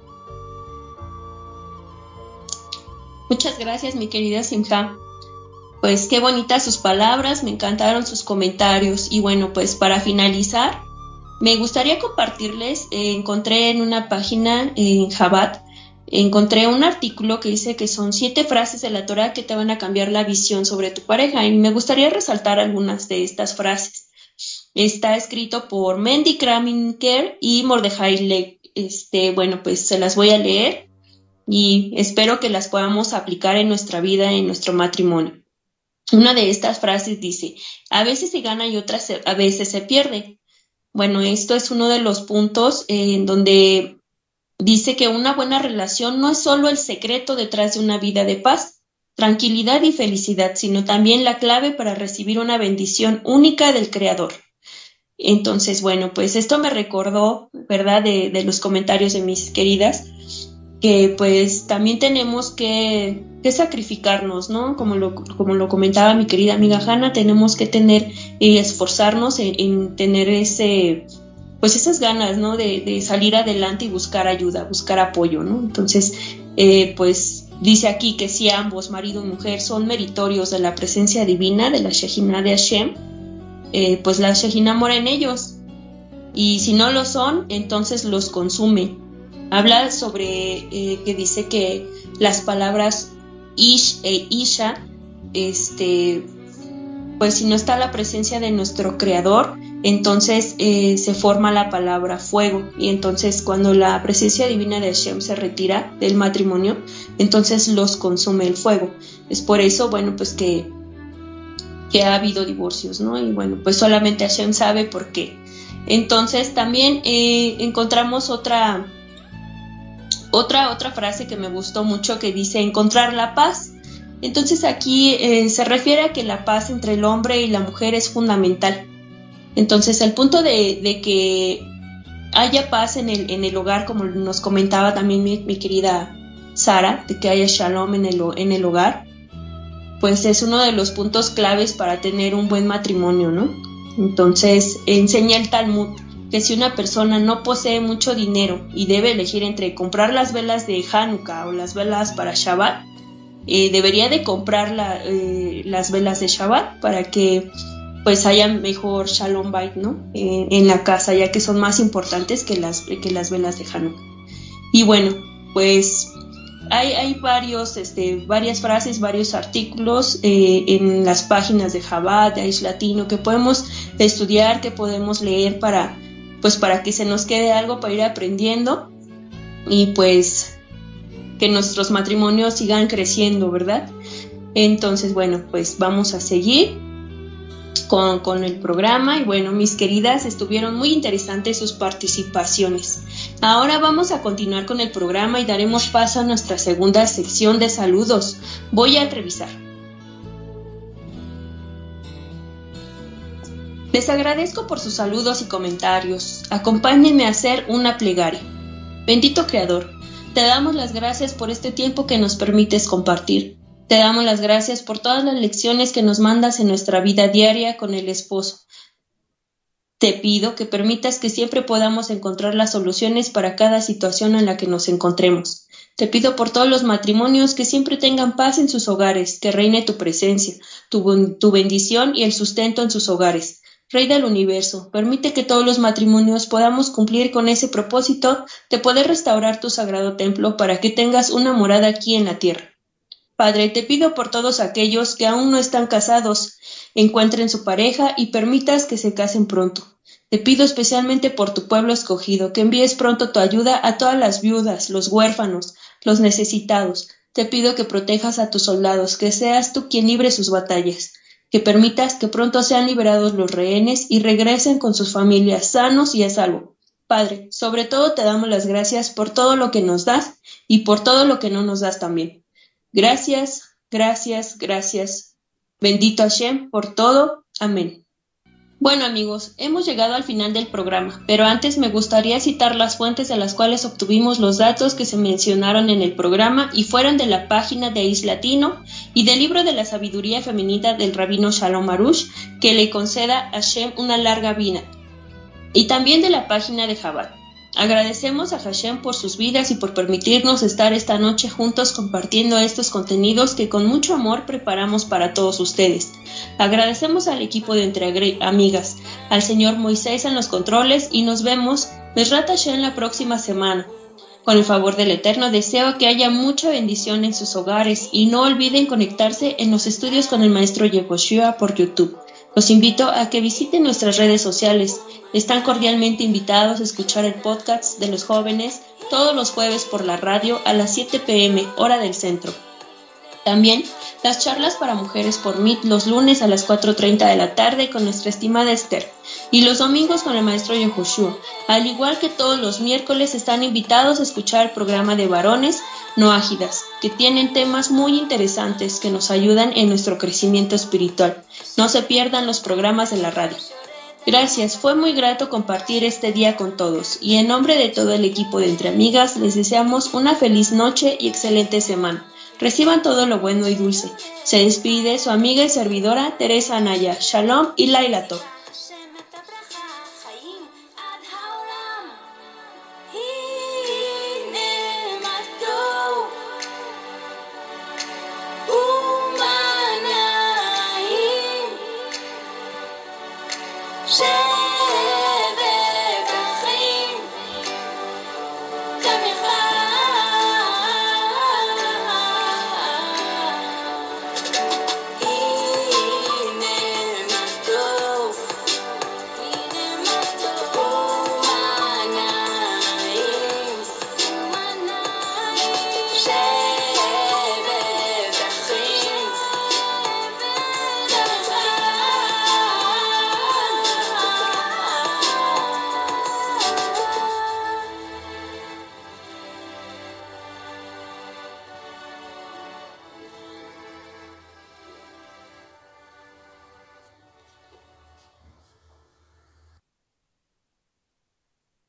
Muchas gracias, mi querida Simha. Pues qué bonitas sus palabras, me encantaron sus comentarios. Y bueno, pues para finalizar, me gustaría compartirles, eh, encontré en una página eh, en Chabad, encontré un artículo que dice que son siete frases de la Torah que te van a cambiar la visión sobre tu pareja, y me gustaría resaltar algunas de estas frases. Está escrito por Mendy Kraminker y Mordechai Leck. Este, bueno, pues se las voy a leer y espero que las podamos aplicar en nuestra vida, en nuestro matrimonio. Una de estas frases dice: a veces se gana y otras se, a veces se pierde. Bueno, esto es uno de los puntos eh, en donde dice que una buena relación no es solo el secreto detrás de una vida de paz, tranquilidad y felicidad, sino también la clave para recibir una bendición única del Creador. Entonces, bueno, pues esto me recordó, ¿verdad?, de, de los comentarios de mis queridas, que pues también tenemos que, que sacrificarnos, ¿no? Como lo, como lo comentaba mi querida amiga Hanna, tenemos que tener y esforzarnos en, en tener ese, pues esas ganas, ¿no? De, de salir adelante y buscar ayuda, buscar apoyo, ¿no? Entonces, eh, pues dice aquí que si ambos, marido y mujer, son meritorios de la presencia divina, de la Shejina de Hashem, eh, pues la Shejina mora en ellos. Y si no lo son, entonces los consume. Habla sobre eh, que dice que las palabras ish e isha, este, pues si no está la presencia de nuestro Creador, entonces eh, se forma la palabra fuego, y entonces cuando la presencia divina de Hashem se retira del matrimonio, entonces los consume el fuego. Es por eso, bueno, pues que, que ha habido divorcios, ¿no? Y bueno, pues solamente Hashem sabe por qué. Entonces también eh, encontramos otra... Otra, otra frase que me gustó mucho, que dice encontrar la paz. Entonces aquí eh, se refiere a que la paz entre el hombre y la mujer es fundamental. Entonces el punto de, de que haya paz en el, en el hogar, como nos comentaba también mi, mi querida Sara, de que haya shalom en el, en el hogar, pues es uno de los puntos claves para tener un buen matrimonio, ¿no? Entonces enseña el Talmud que si una persona no posee mucho dinero y debe elegir entre comprar las velas de Hanukkah o las velas para Shabbat, eh, debería de comprar la, eh, las velas de Shabbat para que pues haya mejor Shalom Bait, ¿no? Eh, en la casa, ya que son más importantes que las, que las velas de Hanukkah. Y bueno, pues hay, hay varios, este, varias frases, varios artículos eh, en las páginas de Chabad, de Aish Latino, que podemos estudiar, que podemos leer para, pues para que se nos quede algo para ir aprendiendo y pues que nuestros matrimonios sigan creciendo, ¿verdad? Entonces, bueno, pues vamos a seguir con, con el programa. Y bueno, mis queridas, estuvieron muy interesantes sus participaciones. Ahora vamos a continuar con el programa y daremos paso a nuestra segunda sección de saludos. Voy a revisar. Les agradezco por sus saludos y comentarios. Acompáñenme a hacer una plegaria. Bendito Creador, te damos las gracias por este tiempo que nos permites compartir. Te damos las gracias por todas las lecciones que nos mandas en nuestra vida diaria con el esposo. Te pido que permitas que siempre podamos encontrar las soluciones para cada situación en la que nos encontremos. Te pido por todos los matrimonios que siempre tengan paz en sus hogares, que reine tu presencia, tu, tu bendición y el sustento en sus hogares. Rey del universo, permite que todos los matrimonios podamos cumplir con ese propósito de poder restaurar tu sagrado templo para que tengas una morada aquí en la tierra. Padre, te pido por todos aquellos que aún no están casados, encuentren su pareja y permitas que se casen pronto. Te pido especialmente por tu pueblo escogido, que envíes pronto tu ayuda a todas las viudas, los huérfanos, los necesitados. Te pido que protejas a tus soldados, que seas tú quien libre sus batallas. Que permitas que pronto sean liberados los rehenes y regresen con sus familias sanos y a salvo. Padre, sobre todo te damos las gracias por todo lo que nos das y por todo lo que no nos das también. Gracias, gracias, gracias. Bendito Hashem por todo. Amén. Bueno amigos, hemos llegado al final del programa, pero antes me gustaría citar las fuentes de las cuales obtuvimos los datos que se mencionaron en el programa y fueron de la página de Aish Latino y del libro de la sabiduría femenina del rabino Shalom Arush, que le conceda a Hashem una larga vida, y también de la página de Chabad. Agradecemos a Hashem por sus vidas y por permitirnos estar esta noche juntos compartiendo estos contenidos que con mucho amor preparamos para todos ustedes. Agradecemos al equipo de Entre Amigas, al señor Moisés en los controles y nos vemos Bezrat Hashem la próxima semana. Con el favor del Eterno deseo que haya mucha bendición en sus hogares y no olviden conectarse en los estudios con el maestro Yehoshua por YouTube. Los invito a que visiten nuestras redes sociales. Están cordialmente invitados a escuchar el podcast de los jóvenes todos los jueves por la radio a las siete pe eme hora del centro. También las charlas para mujeres por Meet los lunes a las cuatro treinta de la tarde con nuestra estimada Esther y los domingos con el maestro Yehoshua. Al igual que todos los miércoles están invitados a escuchar el programa de varones no ágidas, que tienen temas muy interesantes que nos ayudan en nuestro crecimiento espiritual. No se pierdan los programas de la radio. Gracias, fue muy grato compartir este día con todos y en nombre de todo el equipo de Entre Amigas les deseamos una feliz noche y excelente semana. Reciban todo lo bueno y dulce. Se despide su amiga y servidora Teresa Anaya. Shalom y Laila Tov.